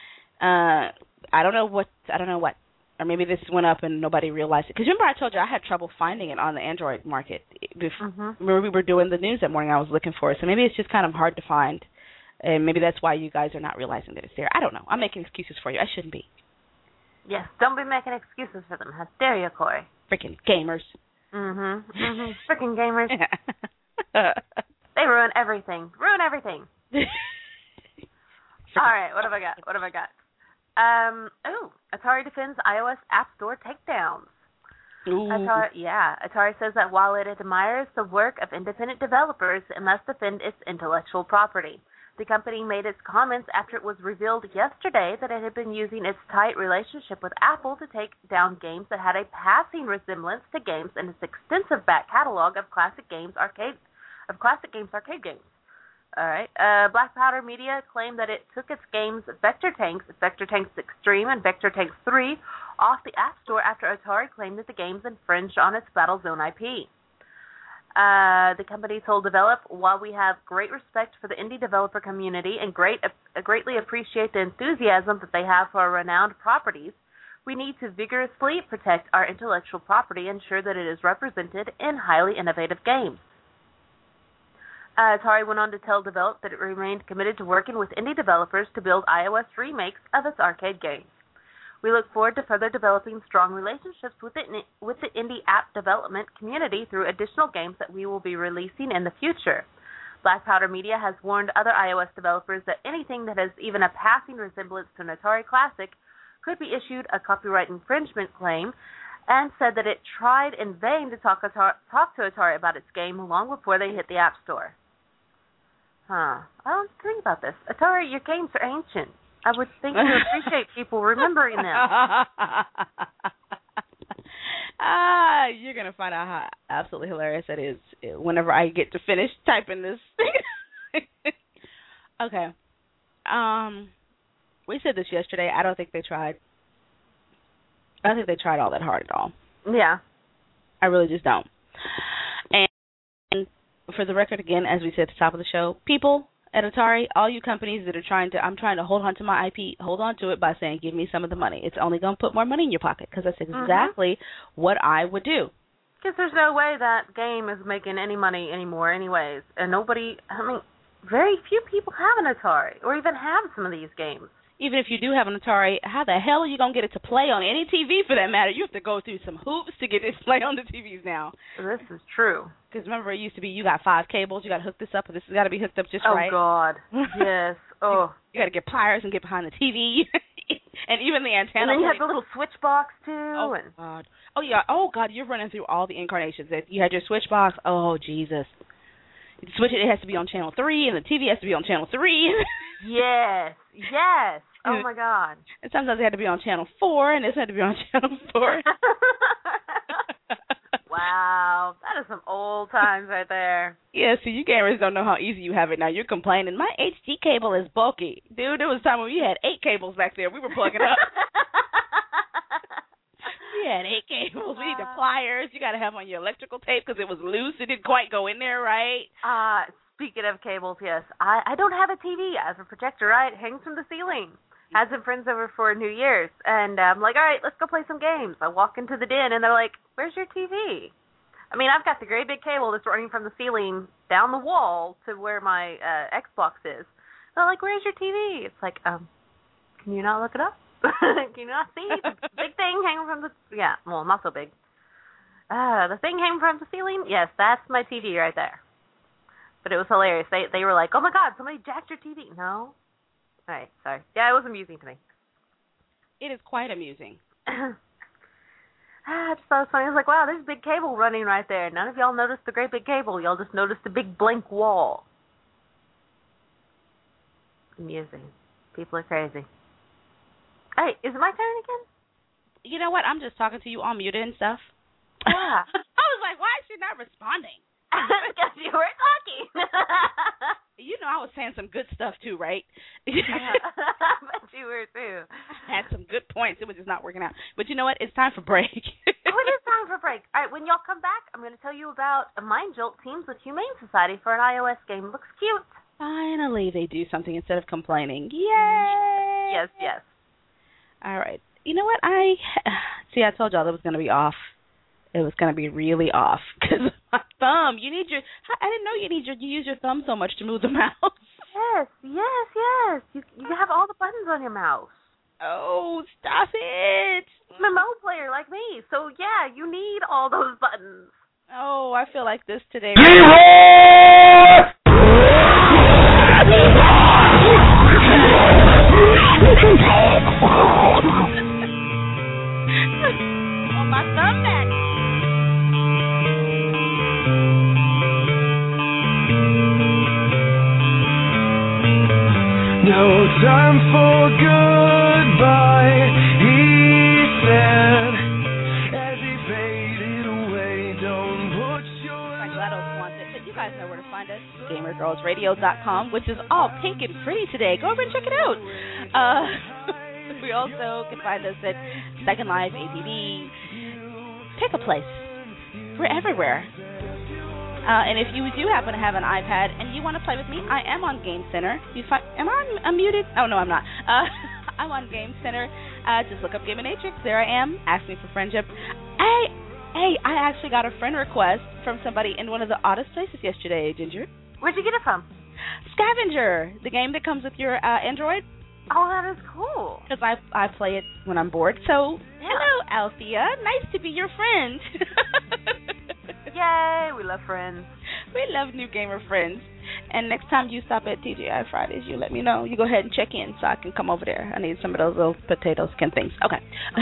I don't know what. Or maybe this went up and nobody realized it. Because remember I told you I had trouble finding it on the Android market. Remember we were doing the news that morning, I was looking for it. So maybe it's just kind of hard to find. And maybe that's why you guys are not realizing that it's there. I don't know. I'm making excuses for you. I shouldn't be. Yes, don't be making excuses for them. How dare you, Corey? Freaking gamers. Freaking gamers. They ruin everything. All right, what have I got? Atari defends iOS App Store takedowns. Ooh. Atari says that while it admires the work of independent developers, it must defend its intellectual property. The company made its comments after it was revealed yesterday that it had been using its tight relationship with Apple to take down games that had a passing resemblance to games in its extensive back catalog of classic games arcade games. All right. Black Powder Media claimed that it took its games Vector Tanks Extreme, and Vector Tanks 3 off the App Store after Atari claimed that the games infringed on its Battlezone IP. The company told Develop, while we have great respect for the indie developer community and greatly appreciate the enthusiasm that they have for our renowned properties, we need to vigorously protect our intellectual property and ensure that it is represented in highly innovative games. Atari went on to tell Develop that it remained committed to working with indie developers to build iOS remakes of its arcade games. We look forward to further developing strong relationships with the indie app development community through additional games that we will be releasing in the future. Black Powder Media has warned other iOS developers that anything that has even a passing resemblance to an Atari classic could be issued a copyright infringement claim, and said that it tried in vain to talk to Atari about its game long before they hit the App Store. I don't think about this. Atari, your games are ancient. I would think you appreciate people remembering them. You're going to find out how absolutely hilarious that is whenever I get to finish typing this. Okay. We said this yesterday. I don't think they tried. I don't think they tried all that hard at all. Yeah. I really just don't. And for the record, again, as we said at the top of the show, people at Atari, all you companies that are I'm trying to hold on to my IP, hold on to it by saying, give me some of the money. It's only going to put more money in your pocket, because that's exactly what I would do. Because there's no way that game is making any money anymore anyways. And very few people have an Atari or even have some of these games. Even if you do have an Atari, how the hell are you going to get it to play on any TV for that matter? You have to go through some hoops to get it to play on the TVs now. This is true. Because remember, it used to be you got 5 cables, you got to hook this up, and this has got to be hooked up just right. Oh, God. Yes. Oh. You got to get pliers and get behind the TV. And even the antenna. And then you have the little switch box, too. Oh, God. Oh, yeah. Oh, God, you're running through all the incarnations. You had your switch box. Oh, Jesus. You switch it has to be on channel 3, and the TV has to be on channel 3. Yes. Yes. Oh, my God. And sometimes it had to be on channel 4, and this had to be on channel 4. Wow. That is some old times right there. Yeah, see, you gamers don't know how easy you have it now. You're complaining, my HD cable is bulky. Dude, there was a time when we had 8 cables back there. We were plugging up. We had 8 cables. We need the pliers. You got to have on your electrical tape because it was loose. It didn't quite go in there, right? Speaking of cables, yes. I don't have a TV. I have a projector, right? It hangs from the ceiling. Had some friends over for New Year's, and I'm like, all right, let's go play some games. I walk into the den, and they're like, where's your TV? I mean, I've got the great big cable that's running from the ceiling down the wall to where my Xbox is. They're like, where's your TV? It's like, can you not look it up? Can you not see the big thing hanging from the... Yeah, well, not so big. The thing hanging from the ceiling? Yes, that's my TV right there. But it was hilarious. They were like, oh, my God, somebody jacked your TV. No. All right, sorry. Yeah, it was amusing to me. It is quite amusing. I just thought it was funny. I was like, wow, there's a big cable running right there. None of y'all noticed the great big cable. Y'all just noticed the big blank wall. Amusing. People are crazy. Hey, is it my turn again? You know what? I'm just talking to you all muted and stuff. Yeah. I was like, why is she not responding? Because you were talking. You know I was saying some good stuff too, right? I bet you were too. I had some good points. It was just not working out. But you know what? It's time for break. Oh, it is time for break. All right, when y'all come back, I'm going to tell you about Mind Jolt teams with Humane Society for an iOS game. Looks cute. Finally, they do something instead of complaining. Yay! Yes, yes. All right. You know what? I told y'all it was going to be off. It was going to be really off because my thumb. I didn't know you use your thumb so much to move the mouse. Yes. You have all the buttons on your mouse. Oh, stop it! I'm a remote player like me, so yeah, you need all those buttons. Oh, I feel like this today. Oh, my thumb back. No time for goodbye, he said, as he faded away. Don't put your... Like GLaDOS wants it, but you guys know where to find us. GamerGirlsRadio.com, which is all pink and pretty today. Go over and check it out. We also can find us at Second Life, ATV. Pick a place. We're everywhere. And if you do happen to have an iPad and you want to play with me, I am on Game Center. Am I unmuted? Oh, no, I'm not. I'm on Game Center. Just look up Gaminatrix. There I am. Ask me for friendship. Hey, I actually got a friend request from somebody in one of the oddest places yesterday, Ginger. Where'd you get it from? Scavenger, the game that comes with your Android. Oh, that is cool. Because I play it when I'm bored. So, yeah. Hello, Althea. Nice to be your friend. Yay, we love friends. We love new gamer friends. And next time you stop at TGI Fridays, you let me know. You go ahead and check in so I can come over there. I need some of those little potato skin things. Okay.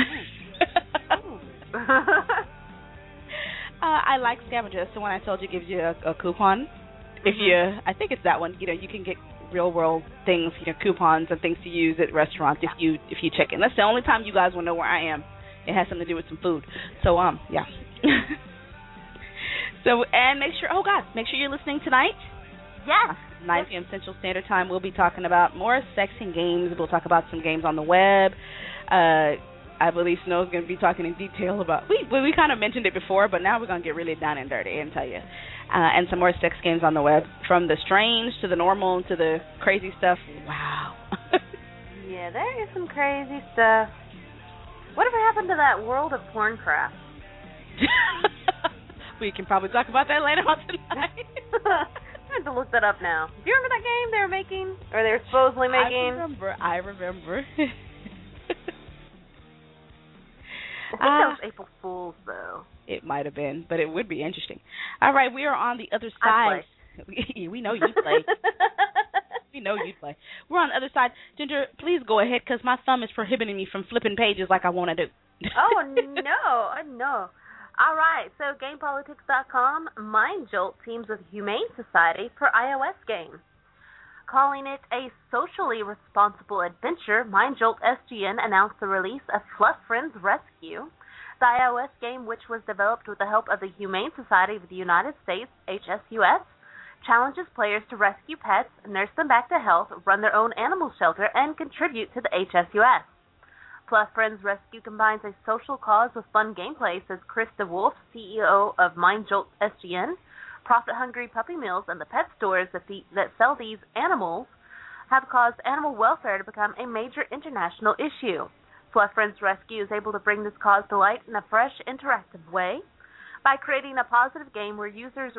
I like Scavenger. So when I told you it gives you a coupon, if I think it's that one. You can get real world things, coupons and things to use at restaurants if you check in. That's the only time you guys will know where I am. It has something to do with some food. So yeah. So and make sure you're listening tonight. Yes. 9 p.m. Central Standard Time. We'll be talking about more sex and games. We'll talk about some games on the web. I believe Snow's going to be talking in detail about. We kind of mentioned it before, but now we're going to get really down and dirty and tell you. And some more sex games on the web, from the strange to the normal to the crazy stuff. Wow. Yeah, there is some crazy stuff. Whatever happened to that world of Porncraft? We can probably talk about that later on tonight. I have to look that up now. Do you remember that game they were making? Or they were supposedly making? I remember. I think that was April Fool's, though. It might have been, but it would be interesting. All right, we are on the other side. We know you play. We know you play. We're on the other side. Ginger, please go ahead, because my thumb is prohibiting me from flipping pages like I want to do. Oh, no. All right, so GamePolitics.com, Mind Jolt teams with Humane Society for iOS game. Calling it a socially responsible adventure, Mind Jolt SGN announced the release of Fluff Friends Rescue. The iOS game, which was developed with the help of the Humane Society of the United States, HSUS, challenges players to rescue pets, nurse them back to health, run their own animal shelter, and contribute to the HSUS. Fluff Friends Rescue combines a social cause with fun gameplay, says Chris DeWolf, CEO of Mind Jolt SGN. Profit-hungry puppy mills and the pet stores that sell these animals have caused animal welfare to become a major international issue. Fluff Friends Rescue is able to bring this cause to light in a fresh, interactive way by creating a positive game where user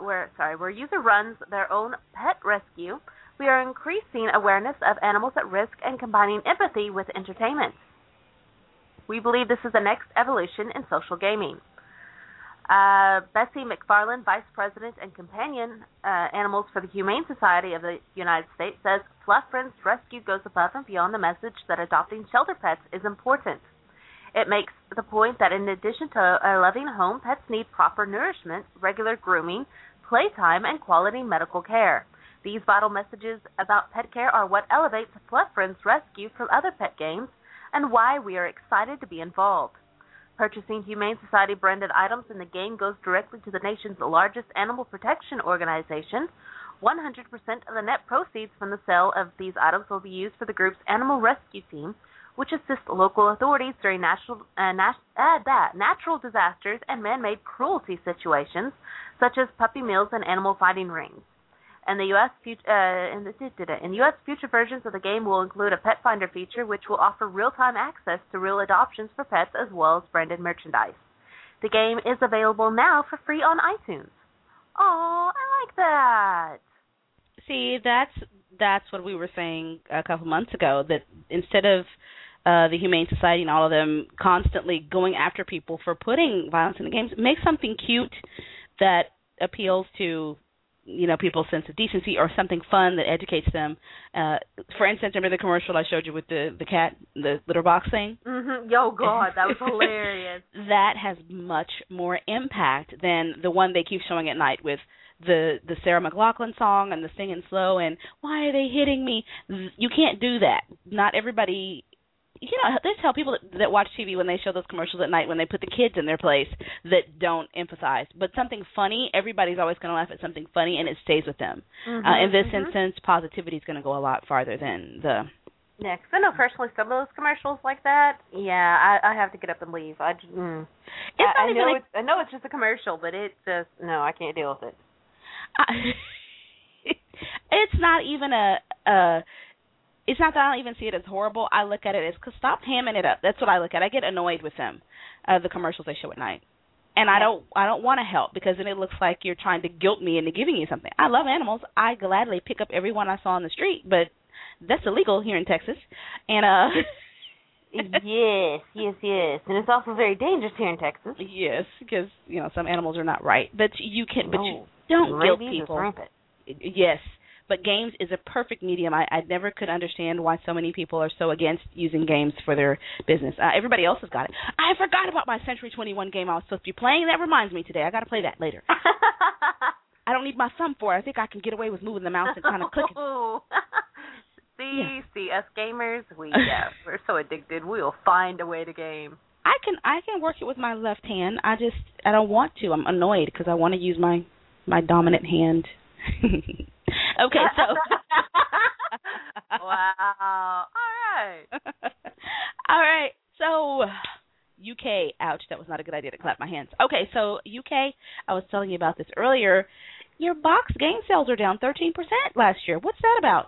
runs their own pet rescue. We are increasing awareness of animals at risk and combining empathy with entertainment. We believe this is the next evolution in social gaming. Bessie McFarland, Vice President and Companion Animals for the Humane Society of the United States, says Fluff Friends Rescue goes above and beyond the message that adopting shelter pets is important. It makes the point that in addition to a loving home, pets need proper nourishment, regular grooming, playtime, and quality medical care. These vital messages about pet care are what elevates Fluff Friends Rescue from other pet games and why we are excited to be involved. Purchasing Humane Society branded items in the game goes directly to the nation's largest animal protection organization. 100% of the net proceeds from the sale of these items will be used for the group's animal rescue team, which assists local authorities during natural disasters and man-made cruelty situations, such as puppy mills and animal fighting rings. In U.S. future versions of the game will include a pet finder feature, which will offer real-time access to real adoptions for pets as well as branded merchandise. The game is available now for free on iTunes. Oh, I like that. See, that's what we were saying a couple months ago, that instead of the Humane Society and all of them constantly going after people for putting violence in the games, make something cute that appeals to people's sense of decency, or something fun that educates them. For instance, remember the commercial I showed you with the cat, the litter box thing? Mm-hmm. Oh, God, that was hilarious. That has much more impact than the one they keep showing at night with the Sarah McLachlan song and the singing slow and why are they hitting me? You can't do that. Not everybody... they tell people that watch TV when they show those commercials at night when they put the kids in their place that don't empathize. But something funny, everybody's always going to laugh at something funny, and it stays with them. In this instance, positivity is going to go a lot farther than the... Yeah, because I know personally some of those commercials like that, I have to get up and leave. I know it's just a commercial, but it just, no, I can't deal with it. It's not even it's not that I don't even see it as horrible. I look at it as, cause stop hamming it up. That's what I look at. I get annoyed with them, the commercials they show at night. And I don't want to help, because then it looks like you're trying to guilt me into giving you something. I love animals. I gladly pick up every one I saw on the street, but that's illegal here in Texas. And Yes. And it's also very dangerous here in Texas. Yes, because, some animals are not right. But you don't guilt people. Yes. But games is a perfect medium. I never could understand why so many people are so against using games for their business. Everybody else has got it. I forgot about my Century 21 game I was supposed to be playing. That reminds me today. I got to play that later. I don't need my thumb for it. I think I can get away with moving the mouse and kind of clicking. See, us gamers, we're so addicted. We'll find a way to game. I can work it with my left hand. I don't want to. I'm annoyed because I want to use my dominant hand. Okay, so. Wow. All right. All right. So ouch, that was not a good idea to clap my hands. Okay, so UK, I was telling you about this earlier. Your box game sales are down 13% last year. What's that about?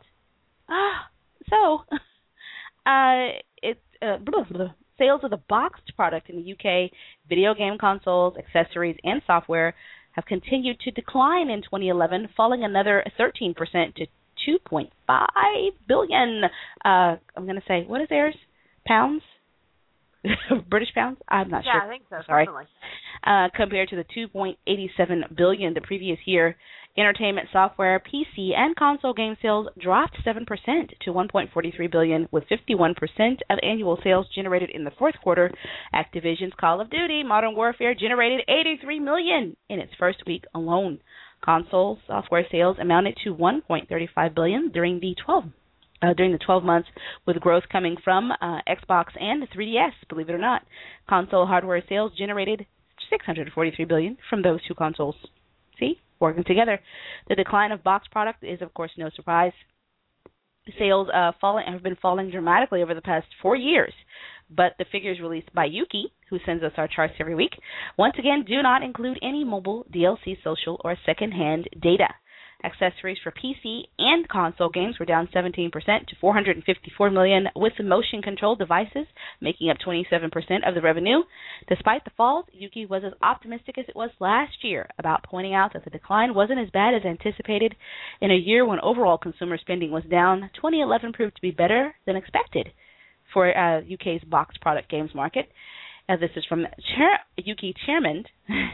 Sales of the boxed product in the UK, video game consoles, accessories, and software have continued to decline in 2011, falling another 13% to 2.5 billion. I'm going to say, what is theirs? Pounds? British pounds? I'm not sure. Yeah, I think so. Sorry. Something like that. Compared to the 2.87 billion the previous year. Entertainment software, PC, and console game sales dropped 7% to 1.43 billion, with 51% of annual sales generated in the fourth quarter. Activision's Call of Duty Modern Warfare generated 83 million in its first week alone. Console software sales amounted to 1.35 billion during the 12 months, with growth coming from Xbox and 3DS, believe it or not. Console hardware sales generated 643 billion from those two consoles. See? Working together. The decline of box product is, of course, no surprise. Sales have been falling dramatically over the past 4 years, but the figures released by Yuki, who sends us our charts every week, once again do not include any mobile, DLC, social, or second-hand data. Accessories for PC and console games were down 17% to 454 million, with the motion control devices making up 27% of the revenue. Despite the falls, Yuki was as optimistic as it was last year about pointing out that the decline wasn't as bad as anticipated. In a year when overall consumer spending was down, 2011 proved to be better than expected for UK's box product games market. This is from Yuki chairman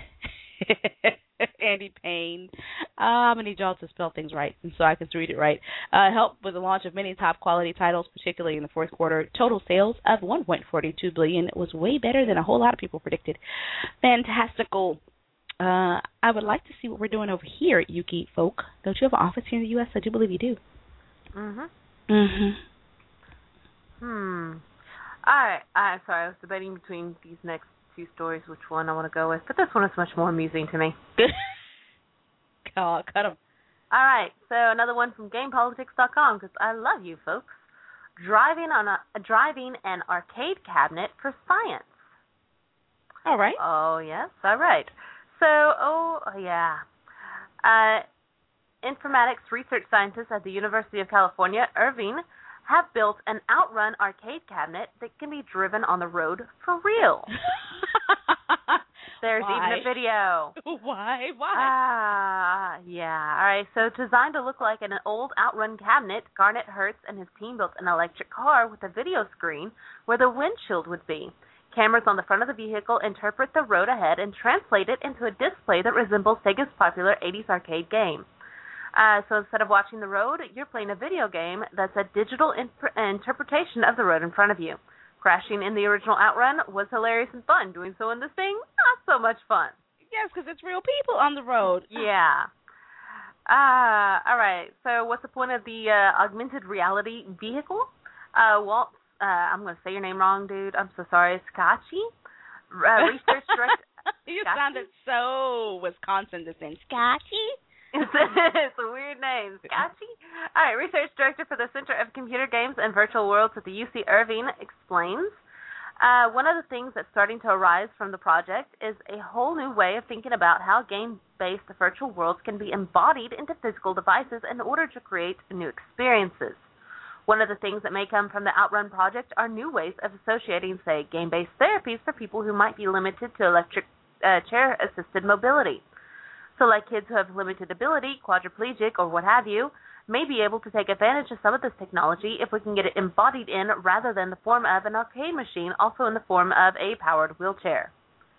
Andy Payne. I'm going to need y'all to spell things right and so I can read it right. Helped with the launch of many top-quality titles, particularly in the fourth quarter. Total sales of 1.42 billion was way better than a whole lot of people predicted. Fantastical. I would like to see what we're doing over here, Yuki folk. Don't you have an office here in the U.S.? I do believe you do. All right. I'm sorry. I was debating between these next two stories, which one I want to go with, but this one is much more amusing to me. Oh, cut them. All right, so another one from GamePolitics.com, because I love you folks. Driving an arcade cabinet for science. All right. Oh yes, all right. So, informatics research scientists at the University of California, Irvine, have built an Outrun arcade cabinet that can be driven on the road for real. There's even a video. Why? Yeah. All right. So designed to look like an old Outrun cabinet, Garnet Hertz and his team built an electric car with a video screen where the windshield would be. Cameras on the front of the vehicle interpret the road ahead and translate it into a display that resembles Sega's popular 80s arcade game. So instead of watching the road, you're playing a video game that's a digital interpretation of the road in front of you. Crashing in the original Outrun was hilarious and fun. Doing so in this thing, not so much fun. Yes, because it's real people on the road. Yeah. All right. So what's the point of the augmented reality vehicle? Walt, I'm going to say your name wrong, dude. I'm so sorry. Scotchy? Research director. You sounded so Wisconsin to say Scotchy. It's a weird name. Scotchy? All right, research director for the Center of Computer Games and Virtual Worlds at the UC Irvine explains, one of the things that's starting to arise from the project is a whole new way of thinking about how game-based virtual worlds can be embodied into physical devices in order to create new experiences. One of the things that may come from the Outrun project are new ways of associating, say, game-based therapies for people who might be limited to electric chair-assisted mobility. So like kids who have limited ability, quadriplegic, or what have you, may be able to take advantage of some of this technology if we can get it embodied in rather than the form of an arcade machine, also in the form of a powered wheelchair.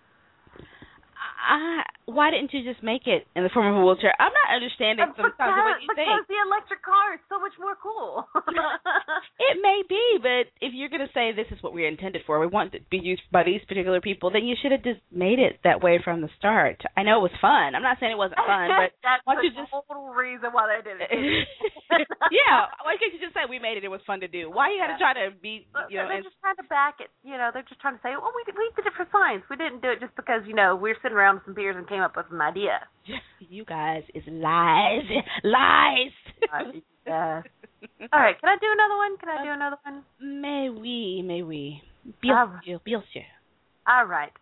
Why didn't you just make it in the form of a wheelchair? I'm not understanding sometimes what you think. Because the electric car is so much more cool. It may be, but if you're going to say this is what we're intended for, we want it to be used by these particular people, then you should have just made it that way from the start. I know it was fun. I'm not saying it wasn't fun, but that's why don't you the just total reason why they did it. Yeah, why can't you just say we made it? It was fun to do. Why you got to try to be, They're just trying to back it. They're just trying to say, well, we did it for science. We didn't do it just because we're sitting around with some beers and came up with an idea. You guys is lies. Lies. Yes. All right, can I do another one? May we? Bien sûr. All right.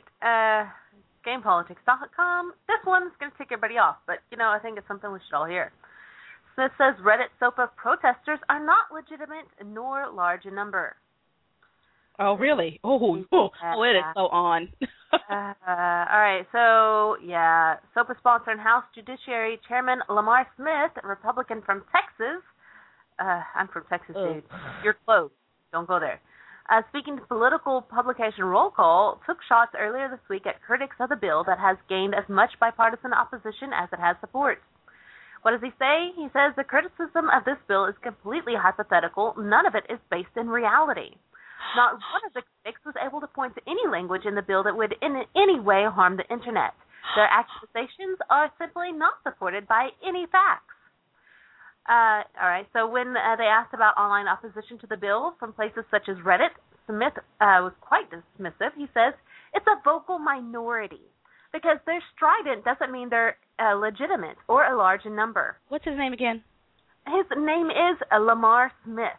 GamePolitics.com. This one's going to tick everybody off, but, I think it's something we should all hear. Smith says Reddit SOPA protesters are not legitimate nor large in number. Oh, really? Oh, it is so on. All right, so, yeah, SOPA sponsor and House Judiciary Chairman Lamar Smith, a Republican from Texas. I'm from Texas, dude. You're close. Don't go there. Speaking to political publication Roll Call, took shots earlier this week at critics of the bill that has gained as much bipartisan opposition as it has support. What does he say? He says the criticism of this bill is completely hypothetical. None of it is based in reality. Not one of the critics was able to point to any language in the bill that would in any way harm the Internet. Their accusations are simply not supported by any facts. All right, so when they asked about online opposition to the bill from places such as Reddit, Smith was quite dismissive. He says, it's a vocal minority. Because they're strident doesn't mean they're legitimate or a large in number. What's his name again? His name is Lamar Smith.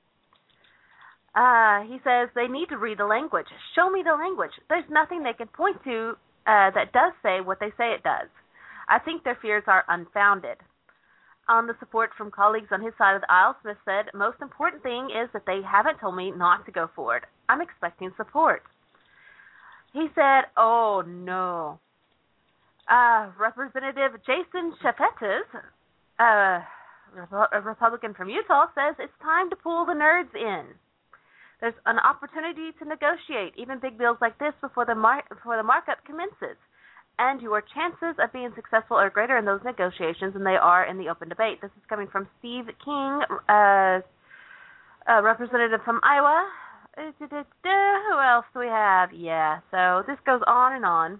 He says they need to read the language. Show me the language. There's nothing they can point to that does say what they say it does. I think their fears are unfounded. On the support from colleagues on his side of the aisle, Smith said, most important thing is that they haven't told me not to go forward. I'm expecting support. He said, oh, no. Representative Jason Chaffetz, a Republican from Utah, says it's time to pull the nerds in. There's an opportunity to negotiate even big bills like this before the markup commences. And your chances of being successful are greater in those negotiations than they are in the open debate. This is coming from Steve King, a representative from Iowa. Who else do we have? Yeah, so this goes on and on.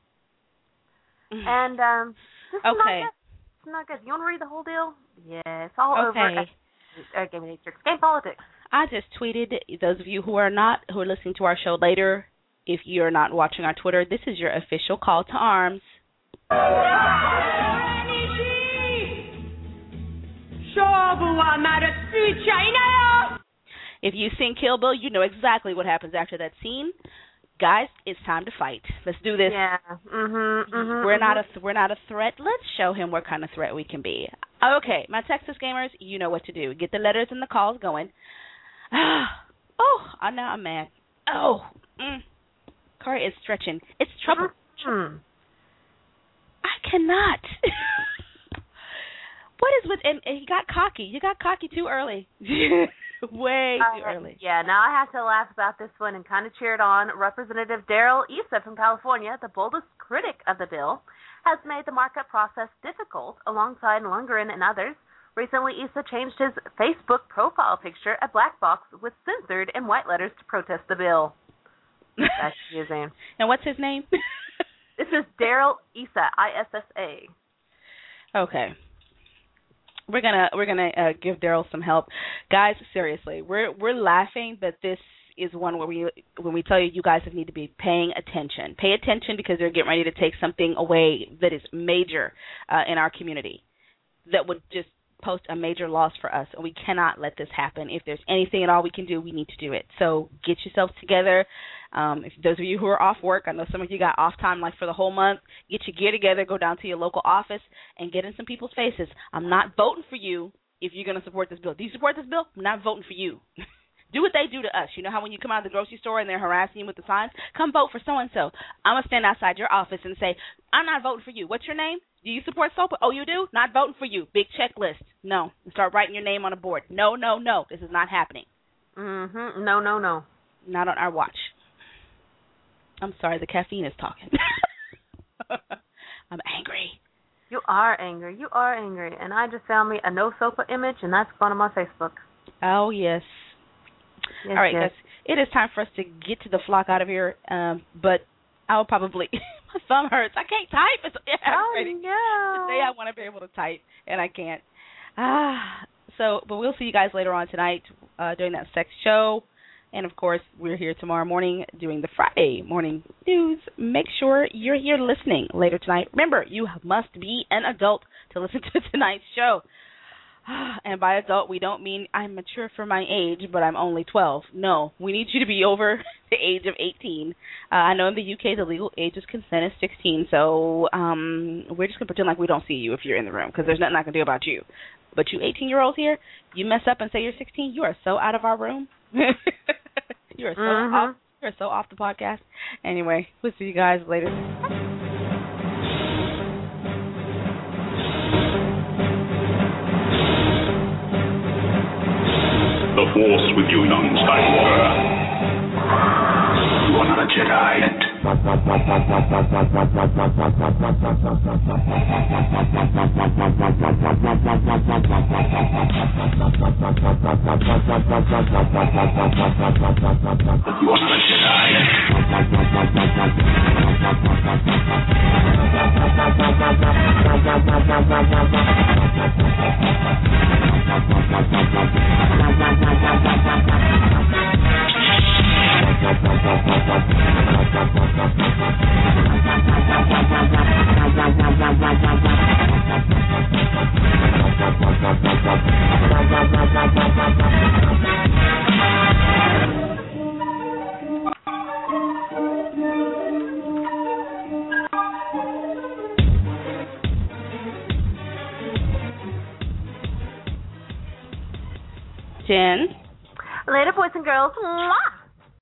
And this is not good. You want to read the whole deal? Yeah, it's all over at Game Matrix. Game Politics. I just tweeted, those of you who are listening to our show later, if you're not watching our Twitter, this is your official call to arms. If you've seen Kill Bill, you know exactly what happens after that scene. Guys, it's time to fight. Let's do this. Yeah. We're not a threat. Let's show him what kind of threat we can be. Okay, my Texas gamers, you know what to do. Get the letters and the calls going. Now I'm mad. Corey is stretching. It's trouble. I cannot. What is with and he got cocky. You got cocky too early. Way too early. Yeah, now I have to laugh about this one and kind of cheer it on. Representative Darrell Issa from California, the boldest critic of the bill, has made the markup process difficult alongside Lundgren and others. Recently, Issa changed his Facebook profile picture, a black box, with censored in white letters to protest the bill. That's confusing. And what's his name? This is Darrell Issa, Issa. Okay. We're gonna give Darrell some help, guys. Seriously, we're laughing, but this is one where when we tell you guys need to be paying attention. Pay attention because they're getting ready to take something away that is major in our community, that would just post a major loss for us, and we cannot let this happen. If there's anything at all we can do, we need to do it. So get yourselves together. If those of you who are off work, I know some of you got off time like for the whole month, get your gear together, go down to your local office, and get in some people's faces. I'm not voting for you if you're going to support this bill. Do you support this bill? I'm not voting for you. Do what they do to us. You know how when you come out of the grocery store and they're harassing you with the signs? Come vote for so-and-so. I'm going to stand outside your office and say, I'm not voting for you. What's your name? Do you support SOPA? Oh, you do? Not voting for you. Big checklist. No. Start writing your name on a board. No. This is not happening. No. Not on our watch. I'm sorry, the caffeine is talking. I'm angry. You are angry. And I just found me a no SOPA image, and that's going on my Facebook. Oh, yes. All right, guys. It is time for us to get to the flock out of here, but I'll probably, my thumb hurts. I can't type. It's aggravating. No. Today I want to be able to type, and I can't. But we'll see you guys later on tonight during that sex show. And, of course, we're here tomorrow morning doing the Friday morning news. Make sure you're here listening later tonight. Remember, you must be an adult to listen to tonight's show. And by adult, we don't mean I'm mature for my age, but I'm only 12. No, we need you to be over the age of 18. I know in the UK the legal age of consent is 16, so we're just going to pretend like we don't see you if you're in the room, because there's nothing I can do about you. But you 18-year-olds here, you mess up and say you're 16, you are so out of our room. You are so off. You are so off the podcast. Anyway, we'll see you guys later. The Force with you, young Skywalker. You are not a Jedi yet. You are not a Jedi yet. Jen? Later, boys and girls. Mwah!